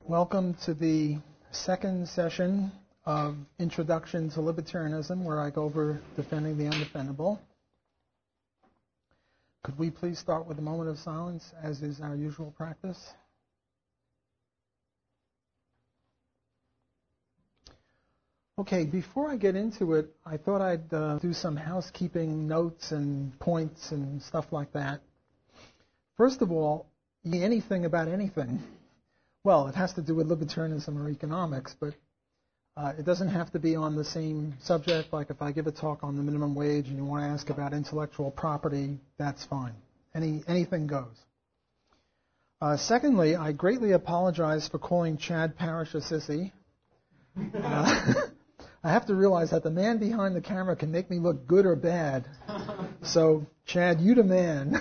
Welcome to the second session of Introduction to Libertarianism, where I go over defending the undefendable. Could we please start with a moment of silence, as is our usual practice? Okay, before I get into it, I thought I'd do some housekeeping notes and points and stuff like that. First of all, anything about anything. Well, it has to do with libertarianism or economics, but it doesn't have to be on the same subject. Like if I give a talk on the minimum wage and you want to ask about intellectual property, that's fine. Anything goes. Secondly, I greatly apologize for calling Chad Parrish a sissy. I have to realize that the man behind the camera can make me look good or bad. So, Chad, you the man.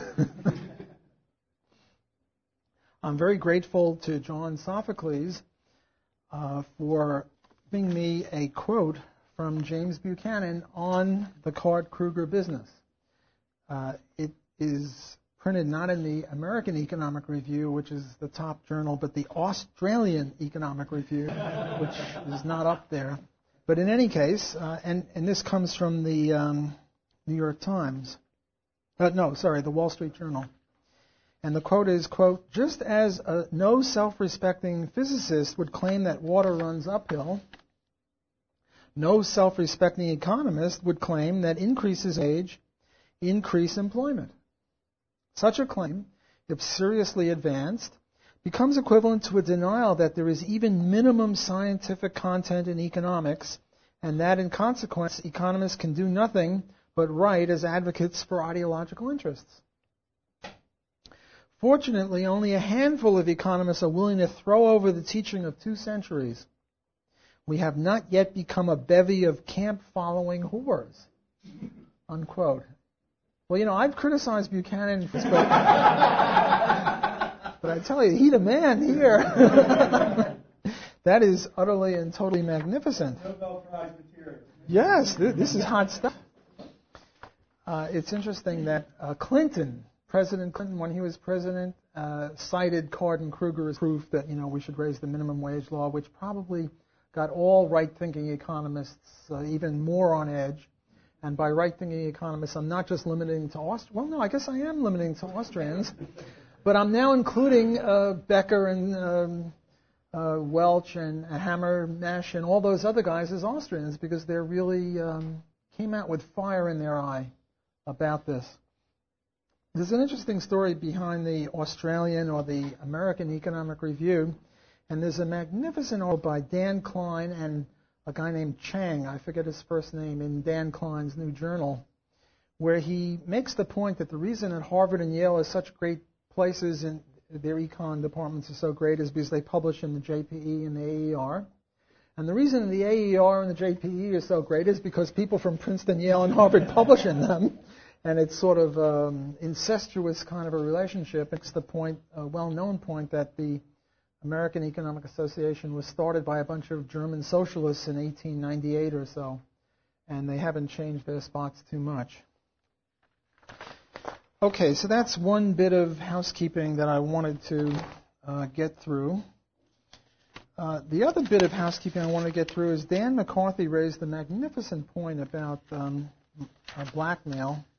I'm very grateful to John Sophocles for giving me a quote from James Buchanan on the Card-Kruger business. It is printed not in the American Economic Review, which is the top journal, but the Australian Economic Review, which is not up there. But in any case, and this comes from the New York Times. The Wall Street Journal. And the quote is, quote, just as no self-respecting physicist would claim that water runs uphill, no self-respecting economist would claim that increases in wage increase employment. Such a claim, if seriously advanced, becomes equivalent to a denial that there is even minimum scientific content in economics, and that in consequence economists can do nothing but write as advocates for ideological interests. Fortunately, only a handful of economists are willing to throw over the teaching of 2 centuries. We have not yet become a bevy of camp-following whores, unquote. Well, I've criticized Buchanan for but I tell you, he the man here. That is utterly and totally magnificent. Nobel Prize material. Yes, this is hot stuff. It's interesting that President Clinton, when he was president, cited Card-Kruger as proof that, we should raise the minimum wage law, which probably got all right-thinking economists even more on edge. And by right-thinking economists, I'm not just limiting to Well, no, I guess I am limiting to Austrians. But I'm now including Becker and Welch and Hammermesh and all those other guys as Austrians because they really came out with fire in their eye about this. There's an interesting story behind the Australian or the American Economic Review, and there's a magnificent article by Dan Klein and a guy named Chang, I forget his first name, in Dan Klein's new journal, where he makes the point that the reason that Harvard and Yale are such great places and their econ departments are so great is because they publish in the JPE and the AER. And the reason the AER and the JPE are so great is because people from Princeton, Yale, and Harvard publish in them. And it's sort of incestuous kind of a relationship. It's the point, a well-known point, that the American Economic Association was started by a bunch of German socialists in 1898 or so, and they haven't changed their spots too much. Okay, so that's one bit of housekeeping that I wanted to get through. The other bit of housekeeping I want to get through is Dan McCarthy raised a magnificent point about blackmail.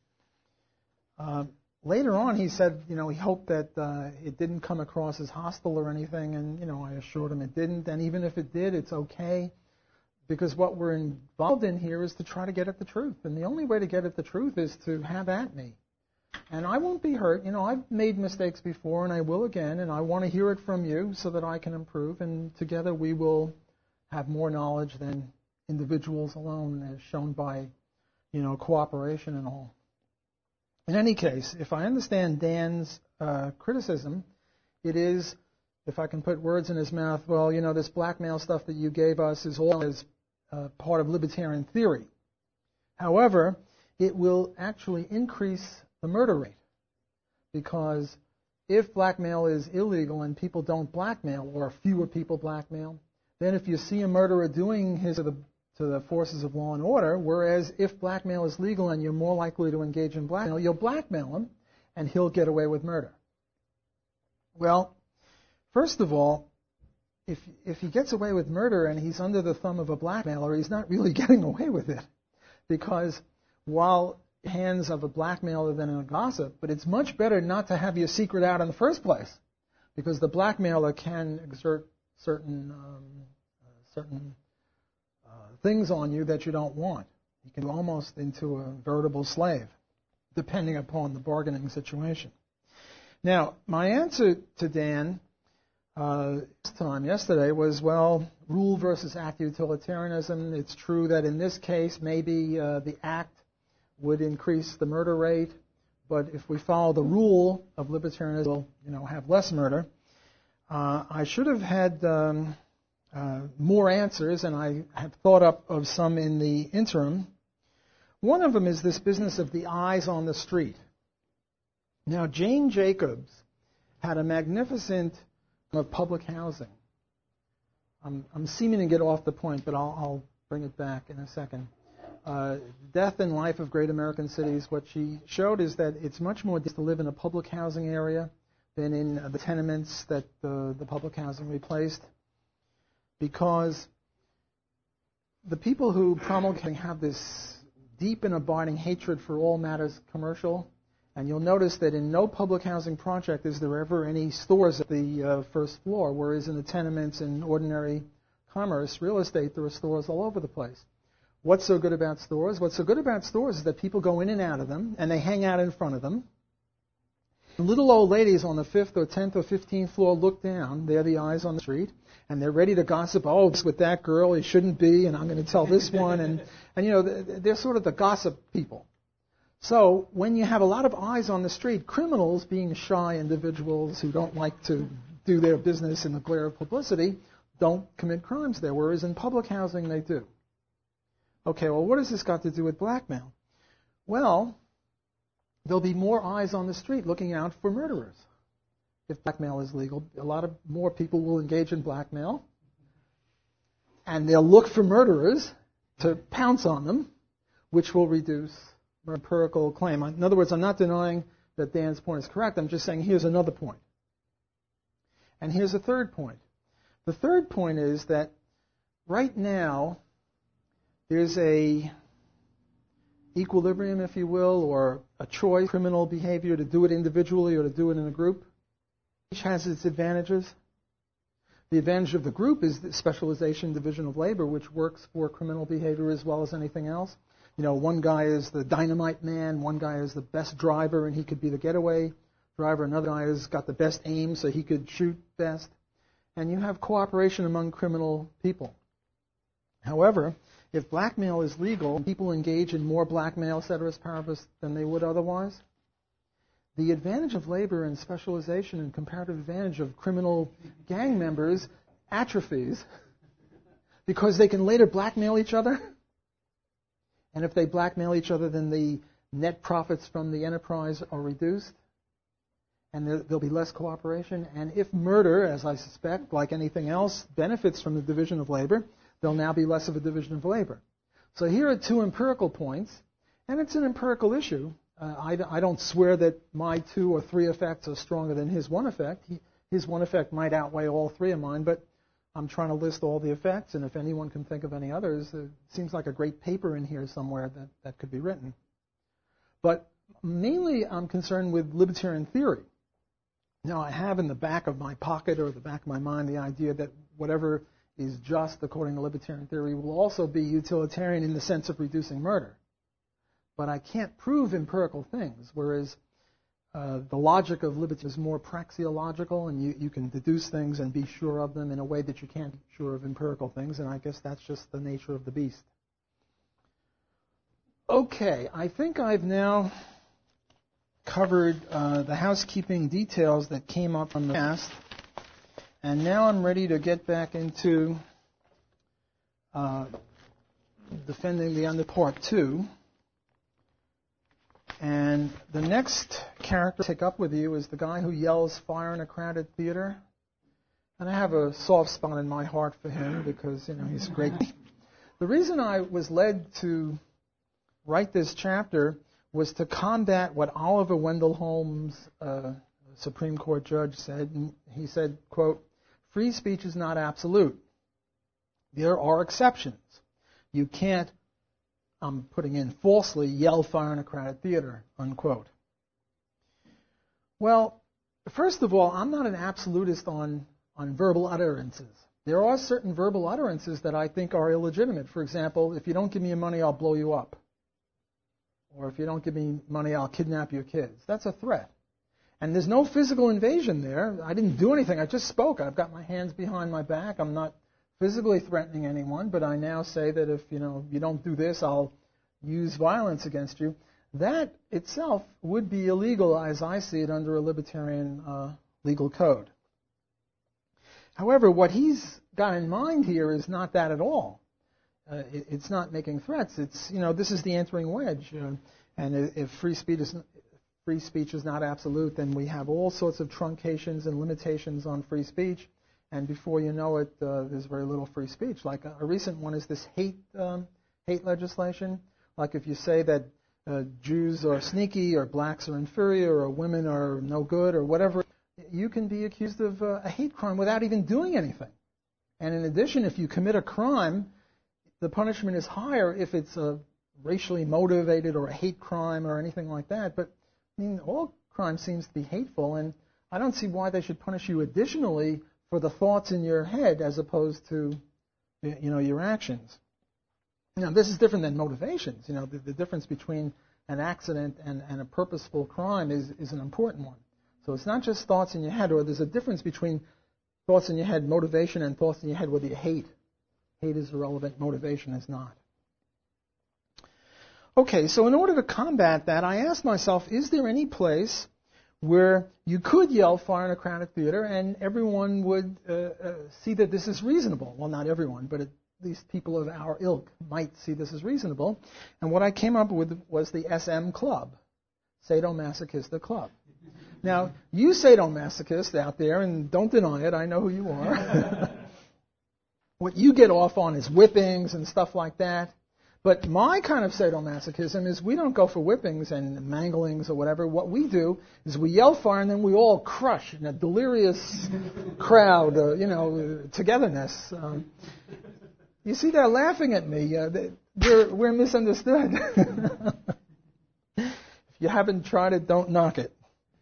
Later on, he said, he hoped that it didn't come across as hostile or anything, and, I assured him it didn't. And even if it did, it's okay, because what we're involved in here is to try to get at the truth. And the only way to get at the truth is to have at me. And I won't be hurt. I've made mistakes before, and I will again, and I want to hear it from you so that I can improve, and together we will have more knowledge than individuals alone, as shown by, cooperation and all. In any case, if I understand Dan's criticism, it is, if I can put words in his mouth, well, this blackmail stuff that you gave us is all as part of libertarian theory. However, it will actually increase the murder rate, because if blackmail is illegal and people don't blackmail, or fewer people blackmail, then if you see a murderer doing his to the forces of law and order, whereas if blackmail is legal and you're more likely to engage in blackmail, you'll blackmail him and he'll get away with murder. Well, first of all, if he gets away with murder and he's under the thumb of a blackmailer, he's not really getting away with it. Because while hands of a blackmailer than a gossip, but it's much better not to have your secret out in the first place, because the blackmailer can exert certain things on you that you don't want. You can almost into a veritable slave, depending upon the bargaining situation. Now, my answer to Dan yesterday was, well, rule versus act utilitarianism. It's true that in this case, maybe the act would increase the murder rate, but if we follow the rule of libertarianism, we'll have less murder. I should have had more answers, and I have thought up of some in the interim. One of them is this business of the eyes on the street. Now, Jane Jacobs had a magnificent of public housing. I'm seeming to get off the point, but I'll bring it back in a second. Death and Life of Great American Cities, what she showed is that it's much more to live in a public housing area than in the tenements that the public housing replaced, because the people who promulgate have this deep and abiding hatred for all matters commercial. And you'll notice that in no public housing project is there ever any stores at the first floor, whereas in the tenements and ordinary commerce, real estate, there are stores all over the place. What's so good about stores? What's so good about stores is that people go in and out of them, and they hang out in front of them. Little old ladies on the 5th or 10th or 15th floor look down. They're the eyes on the street, and they're ready to gossip. Oh, it's with that girl. He shouldn't be, and I'm going to tell this one. And they're sort of the gossip people. So when you have a lot of eyes on the street, criminals, being shy individuals who don't like to do their business in the glare of publicity, don't commit crimes there, whereas in public housing they do. Okay, well, what has this got to do with blackmail? Well, there'll be more eyes on the street looking out for murderers. If blackmail is legal, a lot of more people will engage in blackmail, and they'll look for murderers to pounce on them, which will reduce empirical claim. In other words, I'm not denying that Dan's point is correct. I'm just saying here's another point. And here's a third point. The third point is that right now there's a equilibrium, if you will, or a choice, criminal behavior, to do it individually or to do it in a group. Each has its advantages. The advantage of the group is the specialization division of labor, which works for criminal behavior as well as anything else. One guy is the dynamite man, one guy is the best driver, and he could be the getaway driver. Another guy has got the best aim, so he could shoot best. And you have cooperation among criminal people. However, if blackmail is legal, people engage in more blackmail, ceteris paribus, than they would otherwise. The advantage of labor and specialization and comparative advantage of criminal gang members atrophies because they can later blackmail each other. And if they blackmail each other, then the net profits from the enterprise are reduced, and there'll be less cooperation. And if murder, as I suspect, like anything else, benefits from the division of labor, there'll now be less of a division of labor. So here are two empirical points, and it's an empirical issue. I don't swear that my 2 or 3 effects are stronger than his one effect. His one effect might outweigh all 3 of mine, but I'm trying to list all the effects, and if anyone can think of any others, it seems like a great paper in here somewhere that could be written. But mainly I'm concerned with libertarian theory. Now, I have in the back of my pocket or the back of my mind the idea that whatever is just according to libertarian theory will also be utilitarian in the sense of reducing murder. But I can't prove empirical things, whereas the logic of liberty is more praxeological, and you can deduce things and be sure of them in a way that you can't be sure of empirical things, and I guess that's just the nature of the beast. Okay, I think I've now covered the housekeeping details that came up from the past, and now I'm ready to get back into defending the end of Part 2. And the next character to take up with you is the guy who yells fire in a crowded theater. And I have a soft spot in my heart for him because, he's great. The reason I was led to write this chapter was to combat what Oliver Wendell Holmes, Supreme Court judge, said. And he said, quote, free speech is not absolute. There are exceptions. You can't, I'm putting in falsely, yell fire in a crowded theater, unquote. Well, first of all, I'm not an absolutist on verbal utterances. There are certain verbal utterances that I think are illegitimate. For example, if you don't give me money, I'll blow you up. Or if you don't give me money, I'll kidnap your kids. That's a threat. And there's no physical invasion there. I didn't do anything. I just spoke. I've got my hands behind my back. I'm not physically threatening anyone, but I now say that if you don't do this, I'll use violence against you. That itself would be illegal as I see it under a libertarian legal code. However, what he's got in mind here is not that at all. It's not making threats. It's, this is the entering wedge. And if free speech is not absolute, then we have all sorts of truncations and limitations on free speech. And before you know it, there's very little free speech. Like a recent one is this hate legislation. Like if you say that Jews are sneaky, or blacks are inferior, or women are no good, or whatever, you can be accused of a hate crime without even doing anything. And in addition, if you commit a crime, the punishment is higher if it's a racially motivated or a hate crime or anything like that. But all crime seems to be hateful, and I don't see why they should punish you additionally for the thoughts in your head as opposed to, your actions. Now, this is different than motivations. The difference between an accident and a purposeful crime is an important one. So it's not just thoughts in your head, or there's a difference between thoughts in your head, motivation, and thoughts in your head whether you hate. Hate is irrelevant, motivation is not. Okay, so in order to combat that, I asked myself, is there any place where you could yell fire in a crowded theater and everyone would see that this is reasonable? Well, not everyone, but at least people of our ilk might see this as reasonable. And what I came up with was the SM Club, Sadomasochistic Club. Now, you sadomasochists out there, and don't deny it, I know who you are. What you get off on is whippings and stuff like that. But my kind of sadomasochism is we don't go for whippings and manglings or whatever. What we do is we yell fire and then we all crush in a delirious crowd, togetherness. You see, they're laughing at me. We're misunderstood. If you haven't tried it, don't knock it.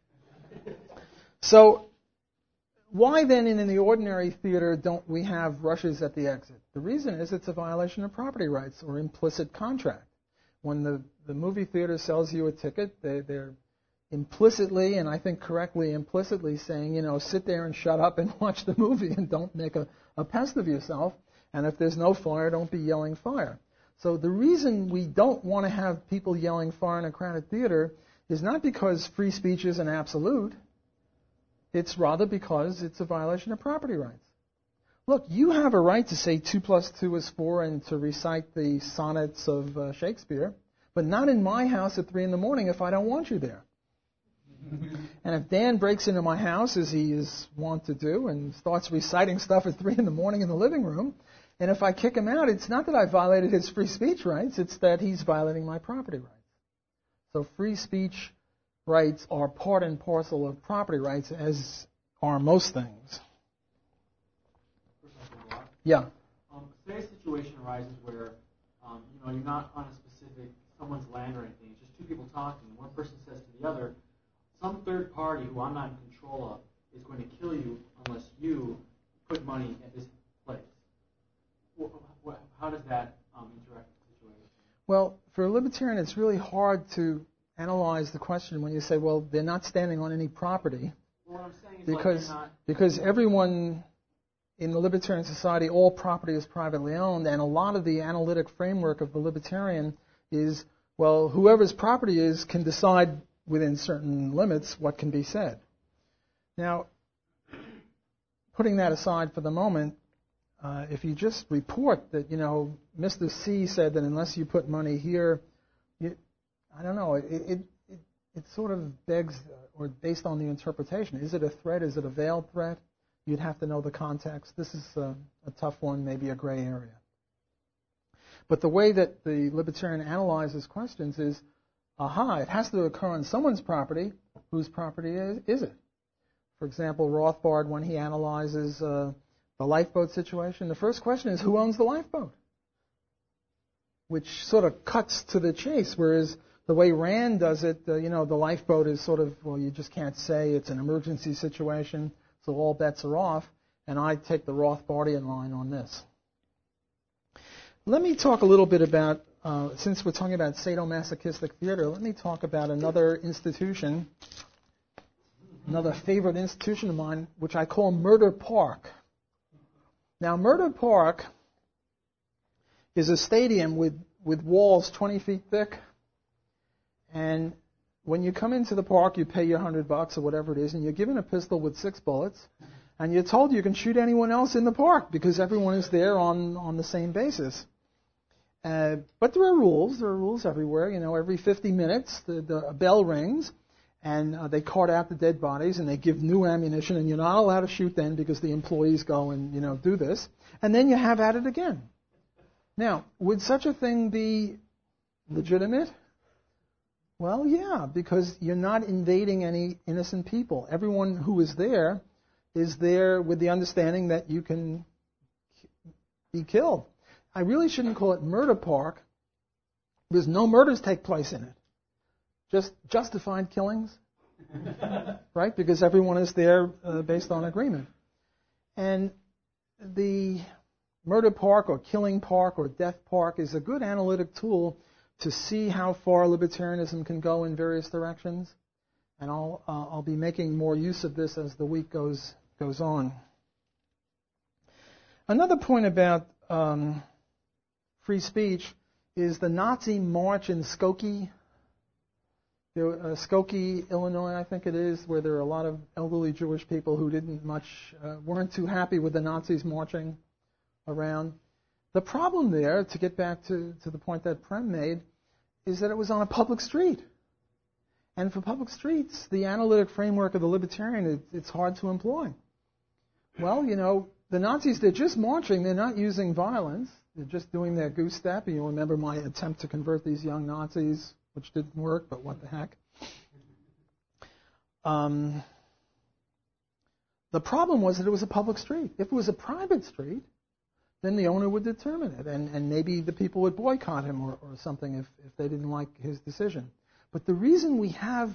So, why then in the ordinary theater don't we have rushes at the exit? The reason is it's a violation of property rights or implicit contract. When the movie theater sells you a ticket, they're implicitly, and I think correctly implicitly saying, sit there and shut up and watch the movie and don't make a pest of yourself. And if there's no fire, don't be yelling fire. So the reason we don't want to have people yelling fire in a crowded theater is not because free speech isn't absolute. It's rather because it's a violation of property rights. Look, you have a right to say 2 + 2 is 4 and to recite the sonnets of Shakespeare, but not in my house at 3 a.m. if I don't want you there. And if Dan breaks into my house, as he is wont to do, and starts reciting stuff at 3 a.m. in the living room, and if I kick him out, it's not that I violated his free speech rights, it's that he's violating my property rights. So free speech rights are part and parcel of property rights, as are most things. Yeah. Say a situation arises where you're not on a specific someone's land or anything. It's just two people talking, and one person says to the other, "Some third party who I'm not in control of is going to kill you unless you put money at this place." How does that interact with the situation? Well, for a libertarian, it's really hard to analyze the question when you say, well, they're not standing on any property. Well, what I'm saying is because everyone in the libertarian society, all property is privately owned, and a lot of the analytic framework of the libertarian is, well, whoever's property is can decide within certain limits what can be said. Now, putting that aside for the moment, if you just report that, Mr. C said that unless you put money here, I don't know, it sort of begs, or based on the interpretation, is it a threat? Is it a veiled threat? You'd have to know the context. This is a tough one, maybe a gray area. But the way that the libertarian analyzes questions is, it has to occur on someone's property. Whose property is it? For example, Rothbard, when he analyzes the lifeboat situation, the first question is, who owns the lifeboat? Which sort of cuts to the chase, whereas the way Rand does it, the lifeboat is sort of, well, you just can't say it's an emergency situation, so all bets are off, and I take the Rothbardian line on this. Let me talk a little bit about, since we're talking about sadomasochistic theater, let me talk about another institution, another favorite institution of mine, which I call Murder Park. Now, Murder Park is a stadium with walls 20 feet thick, and when you come into the park, you pay your $100 or whatever it is, and you're given a pistol with 6 bullets, and you're told you can shoot anyone else in the park because everyone is there on the same basis. But there are rules. There are rules everywhere. Every 50 minutes, the bell rings, and they cart out the dead bodies, and they give new ammunition, and you're not allowed to shoot then because the employees go and, do this. And then you have at it again. Now, would such a thing be legitimate? Well, yeah, because you're not invading any innocent people. Everyone who is there with the understanding that you can be killed. I really shouldn't call it Murder Park because no murders take place in it. Just justified killings, right? Because everyone is there based on agreement. And the Murder Park or Killing Park or Death Park is a good analytic tool to see how far libertarianism can go in various directions. And I'll be making more use of this as the week goes on. Another point about free speech is the Nazi march in Skokie, Illinois, I think it is, where there are a lot of elderly Jewish people who weren't too happy with the Nazis marching around. The problem there, to get back to the point that Prem made, is that it was on a public street. And for public streets, the analytic framework of the libertarian, it's hard to employ. Well, the Nazis, they're just marching. They're not using violence. They're just doing their goose step. And you remember my attempt to convert these young Nazis, which didn't work, but what the heck. The problem was that it was a public street. If it was a private street, then the owner would determine it, and maybe the people would boycott him or something if they didn't like his decision. But the reason we have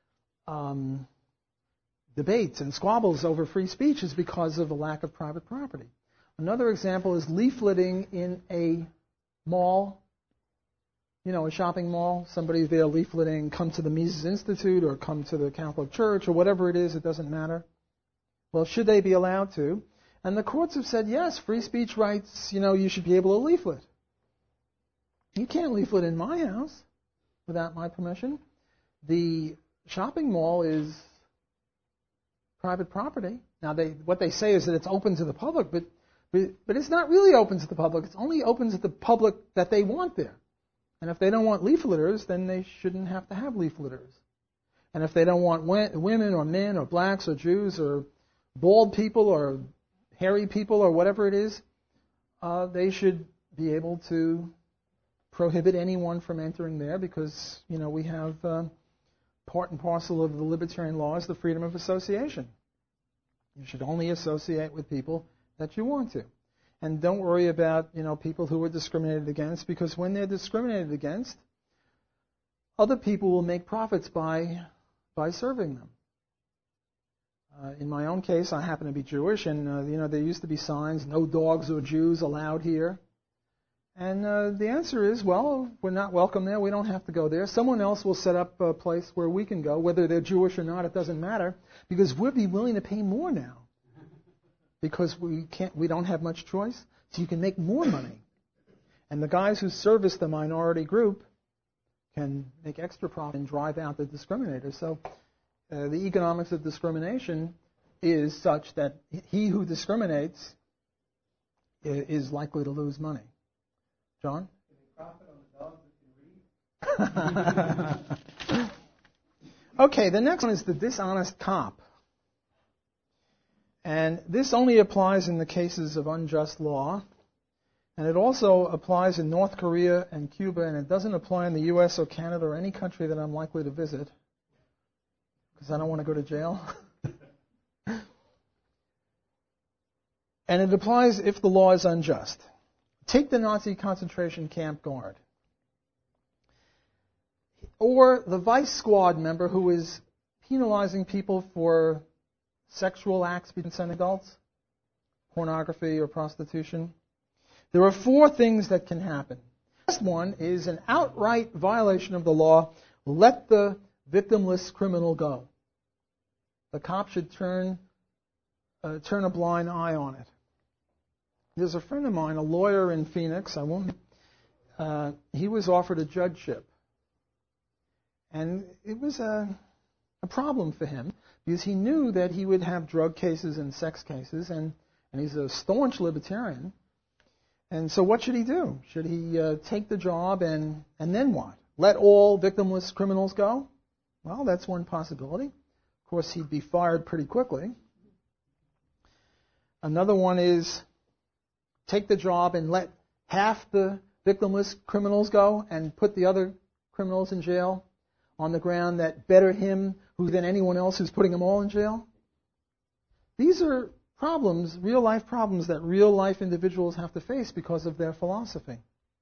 debates and squabbles over free speech is because of the lack of private property. Another example is leafleting in a mall, a shopping mall. Somebody's there leafleting, come to the Mises Institute or come to the Catholic Church or whatever it is, it doesn't matter. Well, should they be allowed to? And the courts have said, yes, free speech rights, you should be able to leaflet. You can't leaflet in my house without my permission. The shopping mall is private property. Now, what they say is that it's open to the public, but it's not really open to the public. It's only open to the public that they want there. And if they don't want leafleters, then they shouldn't have to have leafleters. And if they don't want women or men or blacks or Jews or bald people or hairy people or whatever it is, they should be able to prohibit anyone from entering there because, we have part and parcel of the libertarian law is the freedom of association. You should only associate with people that you want to. And don't worry about, people who are discriminated against, because when they're discriminated against, other people will make profits by serving them. In my own case, I happen to be Jewish, and there used to be signs, no dogs or Jews allowed here. And the answer is, well, we're not welcome there. We don't have to go there. Someone else will set up a place where we can go, whether they're Jewish or not. It doesn't matter, because we'll be willing to pay more now, because we don't have much choice. So you can make more money, and the guys who service the minority group can make extra profit and drive out the discriminators. So the economics of discrimination is such that he who discriminates is likely to lose money. John? Okay, the next one is the dishonest cop. And this only applies in the cases of unjust law. And it also applies in North Korea and Cuba, and it doesn't apply in the U.S. or Canada or any country that I'm likely to visit, because I don't want to go to jail. And it applies if the law is unjust. Take the Nazi concentration camp guard. Or the vice squad member who is penalizing people for sexual acts between adults, pornography or prostitution. There are 4 things that can happen. The first one is an outright violation of the law. Let the victimless criminal go. The cop should turn a blind eye on it. There's a friend of mine, a lawyer in Phoenix. He was offered a judgeship. And it was a problem for him because he knew that he would have drug cases and sex cases, and he's a staunch libertarian. And so what should he do? Should he take the job and then what? Let all victimless criminals go? Well, that's one possibility. Of course, he'd be fired pretty quickly. Another one is take the job and let half the victimless criminals go and put the other criminals in jail on the ground that better him than anyone else who's putting them all in jail. These are problems, real-life problems that real-life individuals have to face because of their philosophy.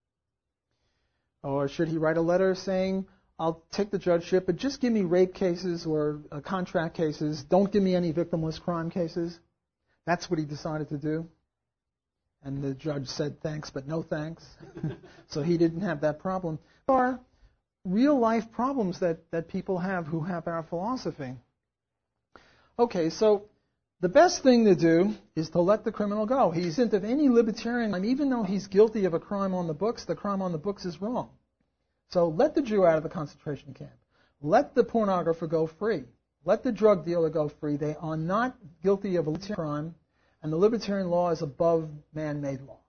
Or should he write a letter saying, I'll take the judgeship, but just give me rape cases or contract cases. Don't give me any victimless crime cases. That's what he decided to do. And the judge said thanks, but no thanks. So he didn't have that problem. There are real-life problems that people have who have our philosophy. Okay, so the best thing to do is to let the criminal go. He isn't of any libertarian, even though he's guilty of a crime on the books, the crime on the books is wrong. So let the Jew out of the concentration camp. Let the pornographer go free. Let the drug dealer go free. They are not guilty of a crime, and the libertarian law is above man-made law.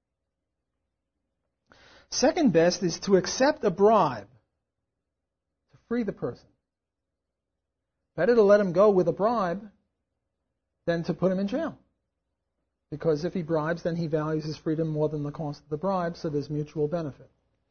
Second best is to accept a bribe to free the person. Better to let him go with a bribe than to put him in jail. Because if he bribes, then he values his freedom more than the cost of the bribe, so there's mutual benefit.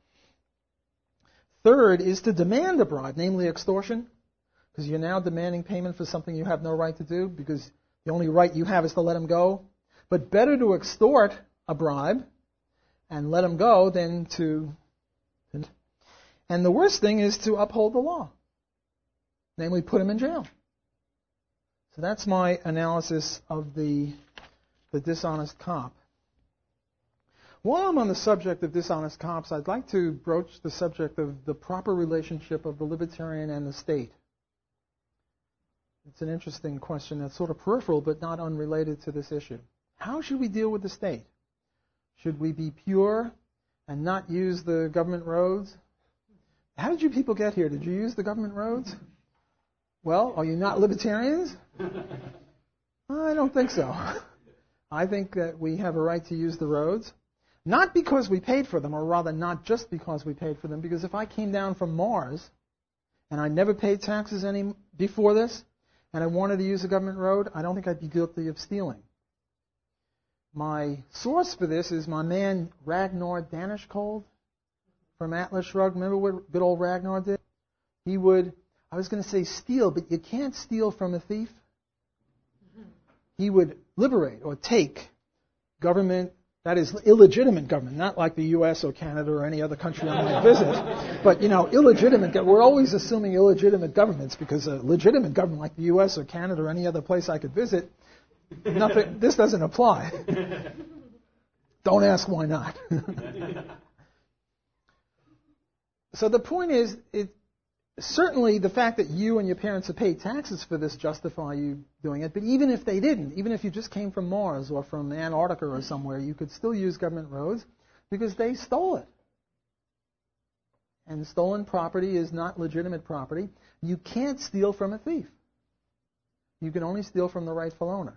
Third is to demand a bribe, namely extortion, because you're now demanding payment for something you have no right to do, because the only right you have is to let him go. But better to extort a bribe and let him go than to... And the worst thing is to uphold the law, namely put him in jail. So that's my analysis of the dishonest cop. While I'm on the subject of dishonest cops, I'd like to broach the subject of the proper relationship of the libertarian and the state. It's an interesting question that's sort of peripheral but not unrelated to this issue. How should we deal with the state? Should we be pure and not use the government roads? How did you people get here? Did you use the government roads? Well, are you not libertarians? I don't think so. I think that we have a right to use the roads. Not because we paid for them, or rather not just because we paid for them, because if I came down from Mars and I never paid taxes before this, and I wanted to use a government road, I don't think I'd be guilty of stealing. My source for this is my man Ragnar Danishkold from Atlas Shrugged. Remember what good old Ragnar did? He would, I was going to say steal, but you can't steal from a thief. He would liberate or take government, that is illegitimate government, not like the U.S. or Canada or any other country I might visit, but, illegitimate. We're always assuming illegitimate governments because a legitimate government like the U.S. or Canada or any other place I could visit, this doesn't apply. Don't ask why not. So the point is, certainly the fact that you and your parents have paid taxes for this justify you doing it, but even if they didn't, even if you just came from Mars or from Antarctica or somewhere, you could still use government roads because they stole it. And stolen property is not legitimate property. You can't steal from a thief. You can only steal from the rightful owner.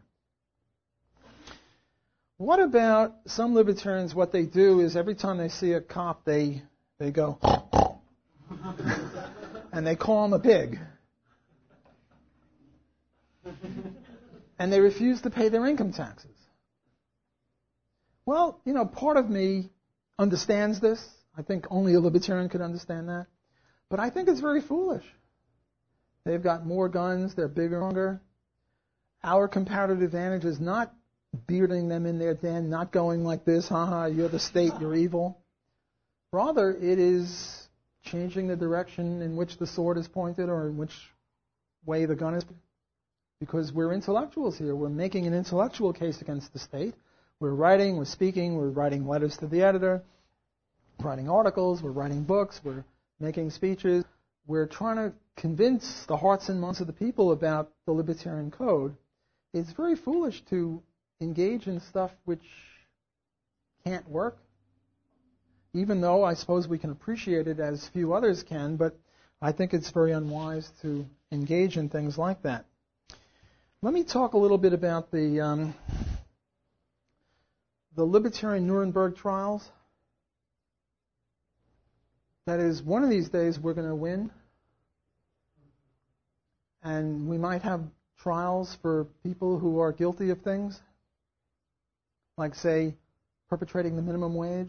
What about some libertarians? What they do is every time they see a cop, they go... and they call him a pig. And they refuse to pay their income taxes. Well, part of me understands this. I think only a libertarian could understand that. But I think it's very foolish. They've got more guns, they're bigger, stronger. Our comparative advantage is not bearding them in their den, not going like this, haha, you're the state, you're evil. Rather, it is changing the direction in which the sword is pointed or in which way the gun is, because we're intellectuals here. We're making an intellectual case against the state. We're writing, we're speaking, we're writing letters to the editor, writing articles, we're writing books, we're making speeches. We're trying to convince the hearts and minds of the people about the libertarian code. It's very foolish to engage in stuff which can't work, even though I suppose we can appreciate it as few others can, but I think it's very unwise to engage in things like that. Let me talk a little bit about the libertarian Nuremberg trials. That is, one of these days we're going to win, and we might have trials for people who are guilty of things, like, say, perpetrating the minimum wage.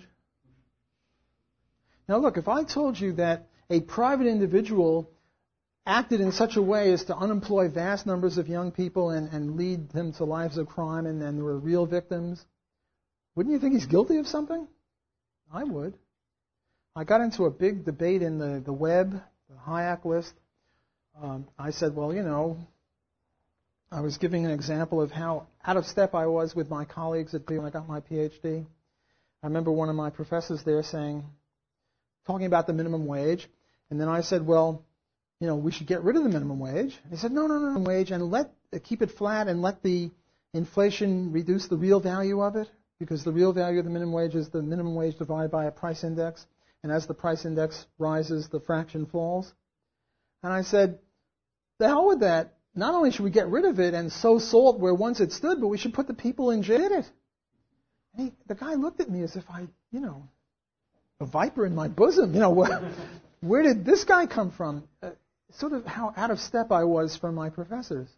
Now, look, if I told you that a private individual acted in such a way as to unemploy vast numbers of young people and lead them to lives of crime, and there were real victims, wouldn't you think he's guilty of something? I would. I got into a big debate in the web, the Hayek list. I said, well, you know, I was giving an example of how out of step I was with my colleagues at when I got my PhD. I remember one of my professors there talking about the minimum wage, and then I said, well, you know, we should get rid of the minimum wage. And he said, no, minimum wage, and keep it flat and let the inflation reduce the real value of it, because the real value of the minimum wage is the minimum wage divided by a price index. And as the price index rises, the fraction falls. And I said, the hell with that. Not only should we get rid of it and sow salt where once it stood, but we should put the people in jail in it. And the guy looked at me as if a viper in my bosom. Where did this guy come from? Sort of how out of step I was from my professors.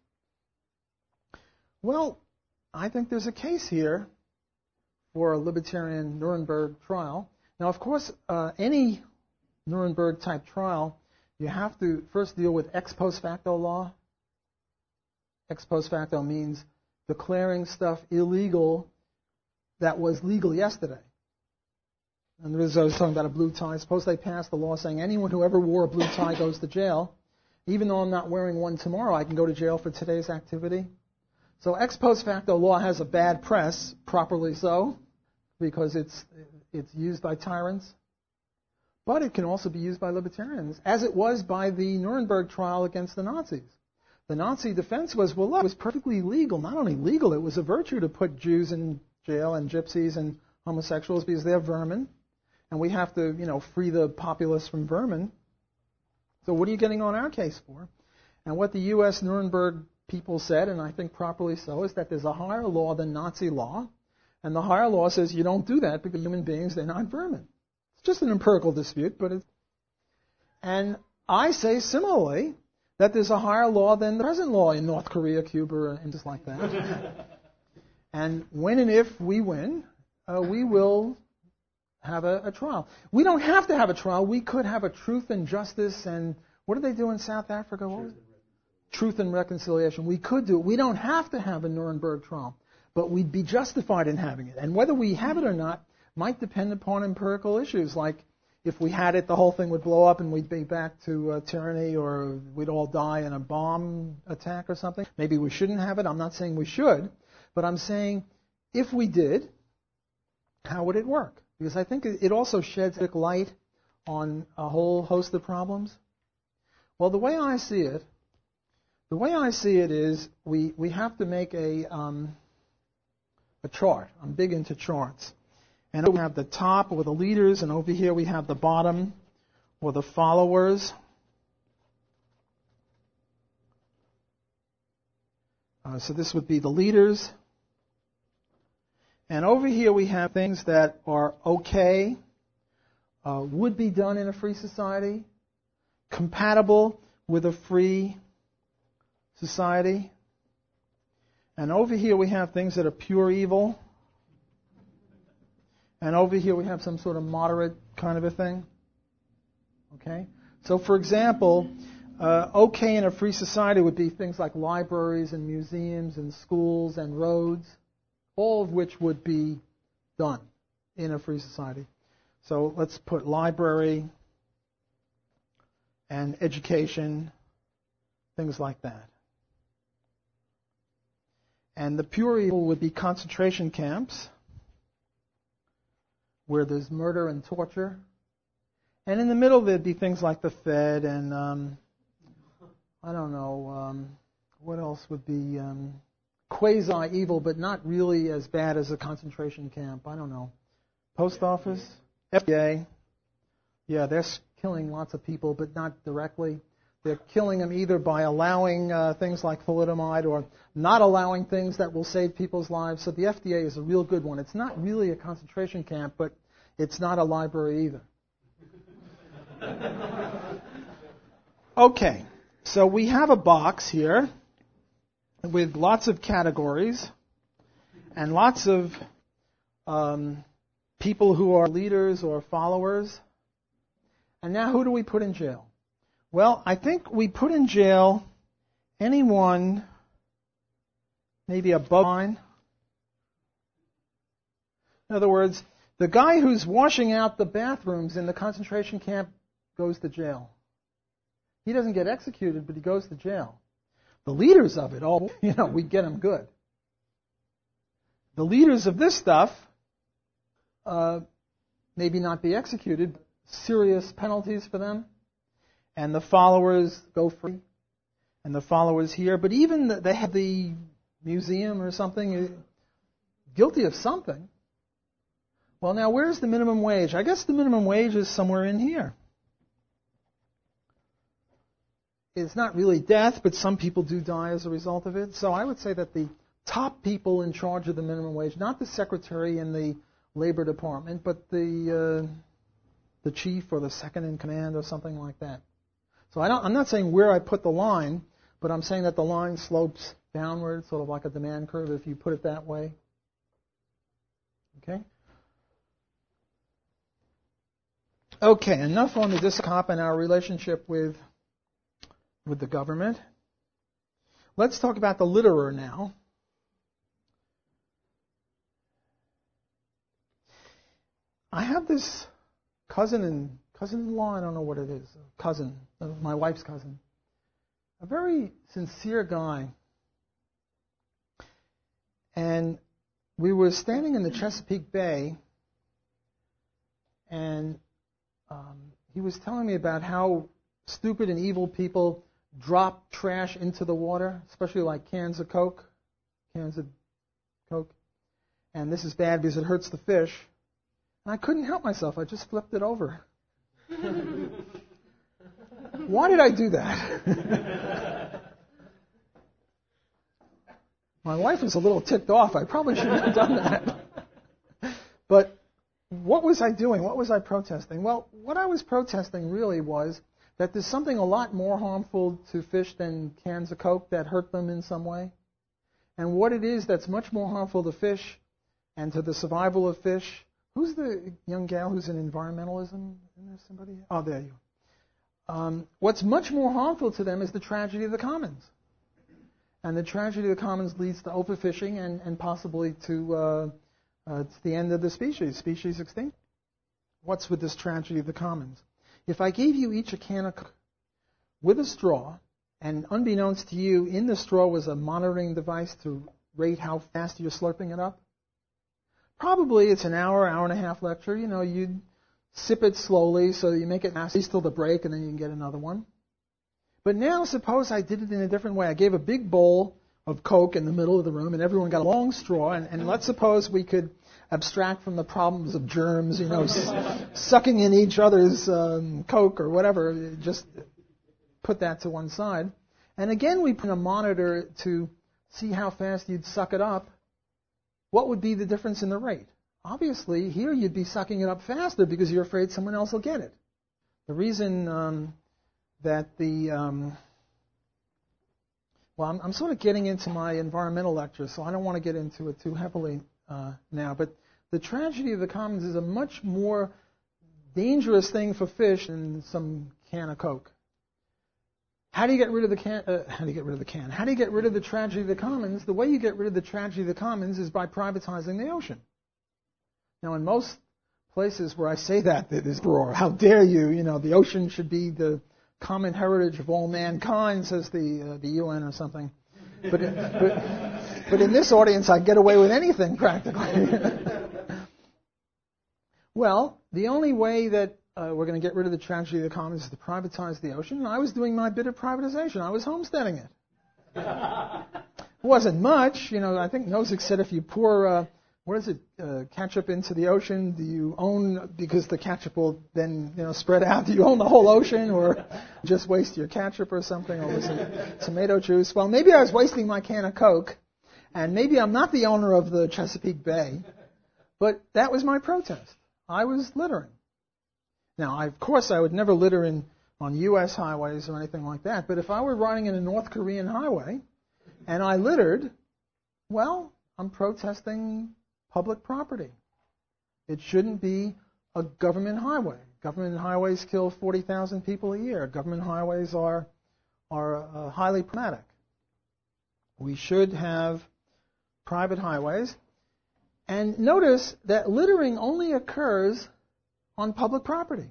Well, I think there's a case here for a libertarian Nuremberg trial. Now, of course, any Nuremberg-type trial, you have to first deal with ex post facto law. Ex post facto means declaring stuff illegal that was legal yesterday. And I was talking about a blue tie. Suppose they passed the law saying anyone who ever wore a blue tie goes to jail. Even though I'm not wearing one tomorrow, I can go to jail for today's activity. So ex post facto law has a bad press, properly so, because it's used by tyrants. But it can also be used by libertarians, as it was by the Nuremberg trial against the Nazis. The Nazi defense was, well, look, it was perfectly legal. Not only legal, it was a virtue to put Jews in jail and gypsies and homosexuals because they're vermin. And we have to, free the populace from vermin. So what are you getting on our case for? And what the U.S. Nuremberg people said, and I think properly so, is that there's a higher law than Nazi law. And the higher law says you don't do that because human beings, they're not vermin. It's just an empirical dispute, but it's... And I say similarly that there's a higher law than the present law in North Korea, Cuba, and just like that. And when and if we win, we will have a trial. We don't have to have a trial. We could have a truth and justice and... What do they do in South Africa? Truth and reconciliation. We could do it. We don't have to have a Nuremberg trial. But we'd be justified in having it. And whether we have it or not might depend upon empirical issues, like if we had it, the whole thing would blow up and we'd be back to tyranny, or we'd all die in a bomb attack or something. Maybe we shouldn't have it. I'm not saying we should, but I'm saying if we did, how would it work? Because I think it also sheds light on a whole host of problems. Well, the way I see it is we have to make a chart. I'm big into charts. And we have the top, or the leaders, and over here we have the bottom, or the followers. So this would be the leaders. And over here we have things that are okay, would be done in a free society, compatible with a free society. And over here we have things that are pure evil. And over here we have some sort of moderate kind of a thing. Okay? So for example, okay in a free society would be things like libraries and museums and schools and roads. all of which would be done in a free society. So let's put library and education, things like that. And the pure evil would be concentration camps, where there's murder and torture. And in the middle there'd be things like the Fed and, I don't know, what else would be quasi-evil, but not really as bad as a concentration camp. I don't know. Post office, FDA. Yeah, they're killing lots of people, but not directly. They're killing them either by allowing things like thalidomide or not allowing things that will save people's lives. So the FDA is a real good one. It's not really a concentration camp, but it's not a library either. Okay, so we have a box here with lots of categories and lots of people who are leaders or followers. And now who do we put in jail? Well, I think we put in jail anyone maybe above line. In other words, the guy who's washing out the bathrooms in the concentration camp goes to jail. He doesn't get executed, but he goes to jail. The leaders of it, we get them good. The leaders of this stuff maybe not be executed, but serious penalties for them. And the followers go free. And the followers here. But even they have the museum or something, guilty of something. Well, now, where's the minimum wage? I guess the minimum wage is somewhere in here. It's not really death, but some people do die as a result of it. So I would say that the top people in charge of the minimum wage, not the secretary in the Labor Department, but the chief or the second in command or something like that. So I'm not saying where I put the line, but I'm saying that the line slopes downward, sort of like a demand curve, if you put it that way. Okay? Okay, enough on the DISCOP and our relationship with the government. Let's talk about the litterer now. I have this cousin-in-law, I don't know what it is, cousin, my wife's cousin, a very sincere guy. And we were standing in the Chesapeake Bay, and he was telling me about how stupid and evil people drop trash into the water, especially like cans of Coke. And this is bad because it hurts the fish. And I couldn't help myself. I just flipped it over. Why did I do that? My wife was a little ticked off. I probably shouldn't have done that. But what was I doing? What was I protesting? Well, what I was protesting really was that there's something a lot more harmful to fish than cans of Coke that hurt them in some way. And what it is that's much more harmful to fish and to the survival of fish. Who's the young gal who's in environmentalism? Isn't there somebody? Oh, there you are. What's much more harmful to them is the tragedy of the commons. And the tragedy of the commons leads to overfishing and possibly to the end of the species extinct. What's with this tragedy of the commons? If I gave you each a can of Coke with a straw, and unbeknownst to you, in the straw was a monitoring device to rate how fast you're slurping it up, probably it's an hour and a half lecture. You'd sip it slowly so you make it last till the break, and then you can get another one. But now suppose I did it in a different way. I gave a big bowl of Coke in the middle of the room, and everyone got a long straw, and let's suppose we could abstract from the problems of germs, sucking in each other's Coke or whatever, just put that to one side. And again, we put a monitor to see how fast you'd suck it up. What would be the difference in the rate? Obviously, here you'd be sucking it up faster because you're afraid someone else will get it. The reason that I'm sort of getting into my environmental lecture, so I don't want to get into it too heavily now, but the tragedy of the commons is a much more dangerous thing for fish than some can of Coke. How do you get rid of the How do you get rid of the can? How do you get rid of the tragedy of the commons? The way you get rid of the tragedy of the commons is by privatizing the ocean. Now, in most places where I say that, there's roar. How dare you? You know, the ocean should be the common heritage of all mankind, says the UN or something. But in this audience, I get away with anything practically. Well, the only way that we're going to get rid of the tragedy of the commons is to privatize the ocean. And I was doing my bit of privatization. I was homesteading it. It wasn't much. You know, I think Nozick said if you pour, ketchup into the ocean, do you own, because the ketchup will then, spread out, do you own the whole ocean or just waste your ketchup or something, or was it tomato juice? Well, maybe I was wasting my can of Coke, and maybe I'm not the owner of the Chesapeake Bay, but that was my protest. I was littering. Now, of course, I would never litter on U.S. highways or anything like that, but if I were riding in a North Korean highway and I littered, well, I'm protesting public property. It shouldn't be a government highway. Government highways kill 40,000 people a year. Government highways are highly problematic. We should have private highways. And notice that littering only occurs on public property.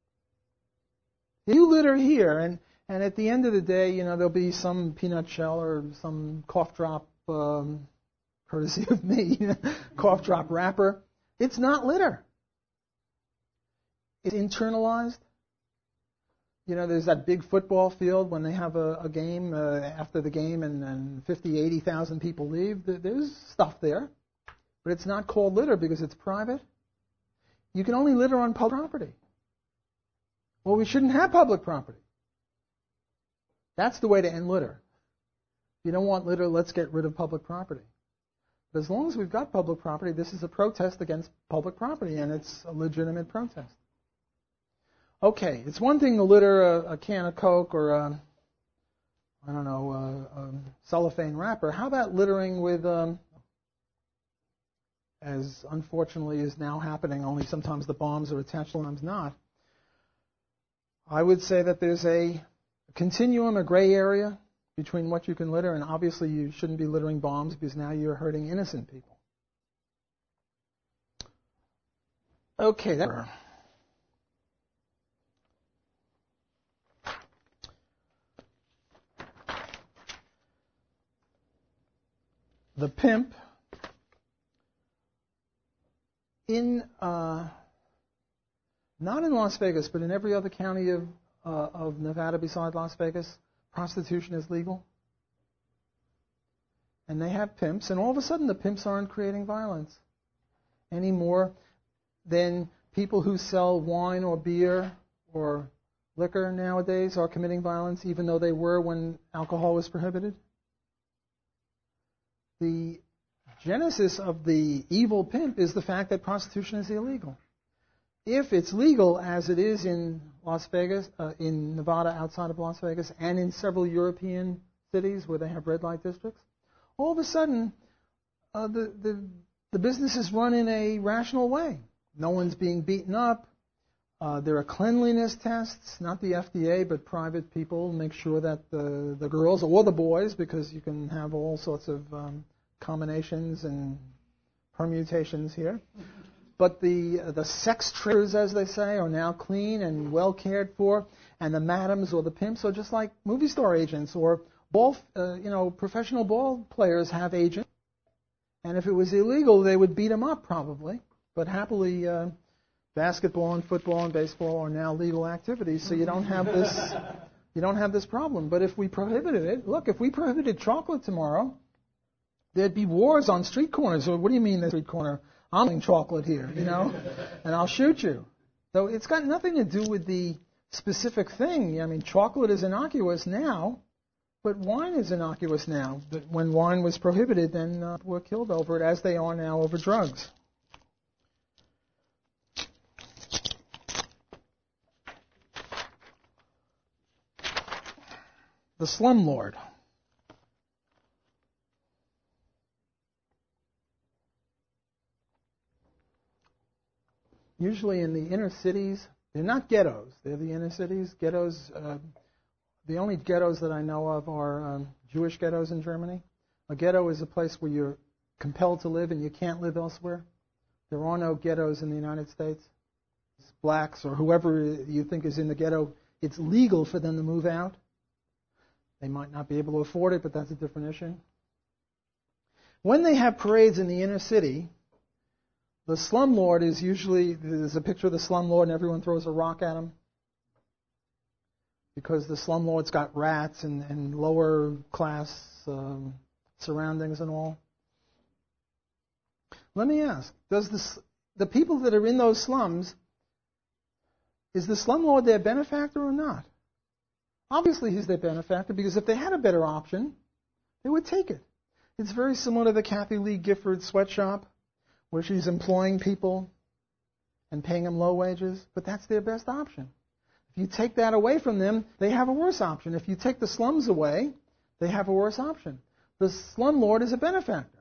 If you litter here, and at the end of the day, there'll be some peanut shell or some cough drop, courtesy of me, cough drop wrapper. It's not litter. It's internalized. There's that big football field when they have a game, after the game and 50, 80,000 people leave. There's stuff there. But it's not called litter because it's private. You can only litter on public property. Well, we shouldn't have public property. That's the way to end litter. If you don't want litter, let's get rid of public property. But as long as we've got public property, this is a protest against public property, and it's a legitimate protest. Okay, it's one thing to litter a can of Coke or a cellophane wrapper. How about littering with, as unfortunately is now happening, only sometimes the bombs are attached, sometimes not. I would say that there's a continuum, a gray area between what you can litter, and obviously you shouldn't be littering bombs because now you're hurting innocent people. Okay, the pimp not in Las Vegas, but in every other county of Nevada besides Las Vegas, prostitution is legal. And they have pimps, and all of a sudden the pimps aren't creating violence any more than people who sell wine or beer or liquor nowadays are committing violence, even though they were when alcohol was prohibited. The genesis of the evil pimp is the fact that prostitution is illegal. If it's legal, as it is in Las Vegas, in Nevada outside of Las Vegas, and in several European cities where they have red light districts, all of a sudden the business is run in a rational way. No one's being beaten up. There are cleanliness tests, not the FDA, but private people make sure that the girls or the boys, because you can have all sorts of combinations and permutations here. But the sex traders, as they say, are now clean and well cared for, and the madams or the pimps are just like movie star agents or professional ball players have agents. And if it was illegal, they would beat them up probably. But happily, basketball and football and baseball are now legal activities, so you don't have this problem. But if we prohibited it, look, if we prohibited chocolate tomorrow, there'd be wars on street corners. Or what do you mean the street corner? I'm eating chocolate here, and I'll shoot you. So it's got nothing to do with the specific thing. I mean, chocolate is innocuous now, but wine is innocuous now. But when wine was prohibited, then we're killed over it, as they are now over drugs. The slumlord. Usually in the inner cities, they're not ghettos, they're the inner cities. Ghettos, The only ghettos that I know of are Jewish ghettos in Germany. A ghetto is a place where you're compelled to live and you can't live elsewhere. There are no ghettos in the United States. Blacks or whoever you think is in the ghetto, it's legal for them to move out. They might not be able to afford it, but that's a different issue. When they have parades in the inner city, the slumlord is usually, there's a picture of the slumlord and everyone throws a rock at him. Because the slumlord's got rats and lower class surroundings and all. Let me ask, does the people that are in those slums, is the slumlord their benefactor or not? Obviously he's their benefactor because if they had a better option, they would take it. It's very similar to the Kathy Lee Gifford sweatshop where she's employing people and paying them low wages, but that's their best option. If you take that away from them, they have a worse option. If you take the slums away, they have a worse option. The slumlord is a benefactor.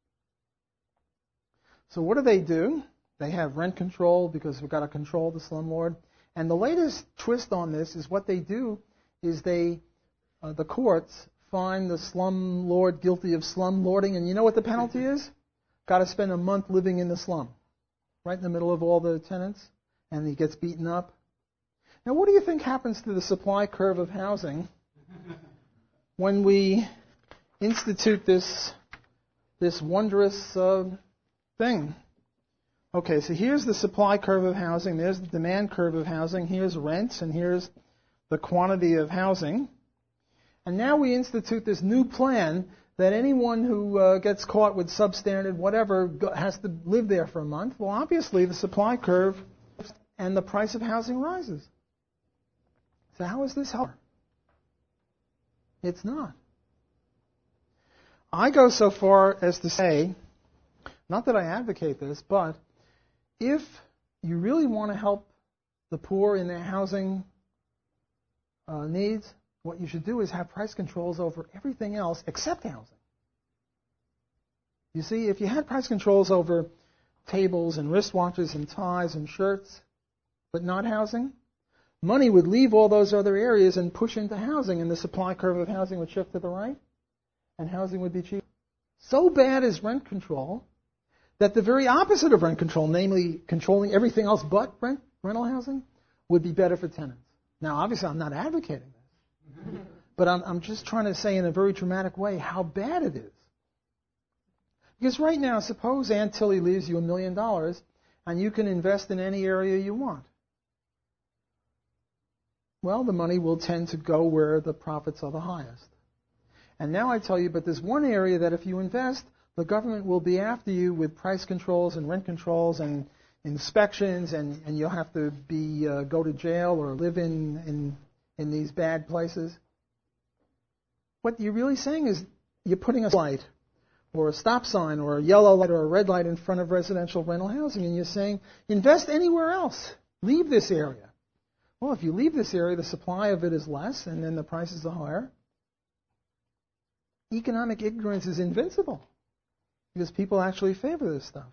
So what do? They have rent control because we've got to control the slumlord. And the latest twist on this is what they do is the courts find the slumlord guilty of slumlording, and you know what the penalty is? Got to spend a month living in the slum, right in the middle of all the tenants, and he gets beaten up. Now, what do you think happens to the supply curve of housing when we institute this wondrous thing? Okay, so here's the supply curve of housing. There's the demand curve of housing. Here's rents, and here's the quantity of housing. And now we institute this new plan that anyone who gets caught with substandard whatever has to live there for a month. Well, obviously, the supply curve and the price of housing rises. So how is this helpful? It's not. I go so far as to say, not that I advocate this, but if you really want to help the poor in their housing needs, what you should do is have price controls over everything else except housing. You see, if you had price controls over tables and wristwatches and ties and shirts, but not housing, money would leave all those other areas and push into housing, and the supply curve of housing would shift to the right, and housing would be cheap. So bad is rent control that the very opposite of rent control, namely controlling everything else but rental housing, would be better for tenants. Now, obviously, I'm not advocating this, but I'm just trying to say in a very dramatic way how bad it is. Because right now, suppose Aunt Tilly leaves you $1 million, and you can invest in any area you want. Well, the money will tend to go where the profits are the highest. And now I tell you, but there's one area that if you invest, the government will be after you with price controls and rent controls and inspections, and you'll have to go to jail or live in these bad places. What you're really saying is you're putting a light or a stop sign or a yellow light or a red light in front of residential rental housing, and you're saying invest anywhere else. Leave this area. Well, if you leave this area, the supply of it is less, and then the prices are higher. Economic ignorance is invincible because people actually favor this stuff.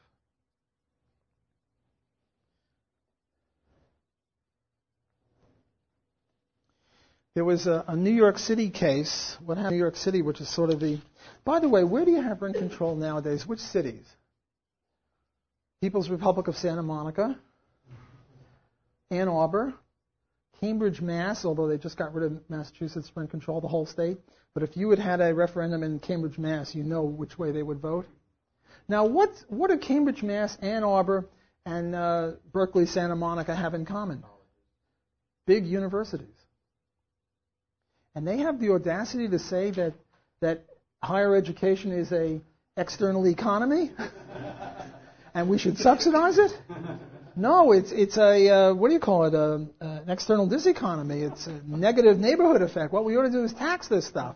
There was a New York City case. What happened in New York City, which is sort of the... By the way, where do you have rent control nowadays? Which cities? People's Republic of Santa Monica, Ann Arbor, Cambridge, Mass., although they just got rid of Massachusetts rent control, the whole state. But if you had had a referendum in Cambridge, Mass., you know which way they would vote. Now, what do Cambridge, Mass., Ann Arbor, and Berkeley, Santa Monica have in common? Big universities. And they have the audacity to say that higher education is an external economy and we should subsidize it? No, it's a, what do you call it, an external diseconomy. It's a negative neighborhood effect. What we ought to do is tax this stuff.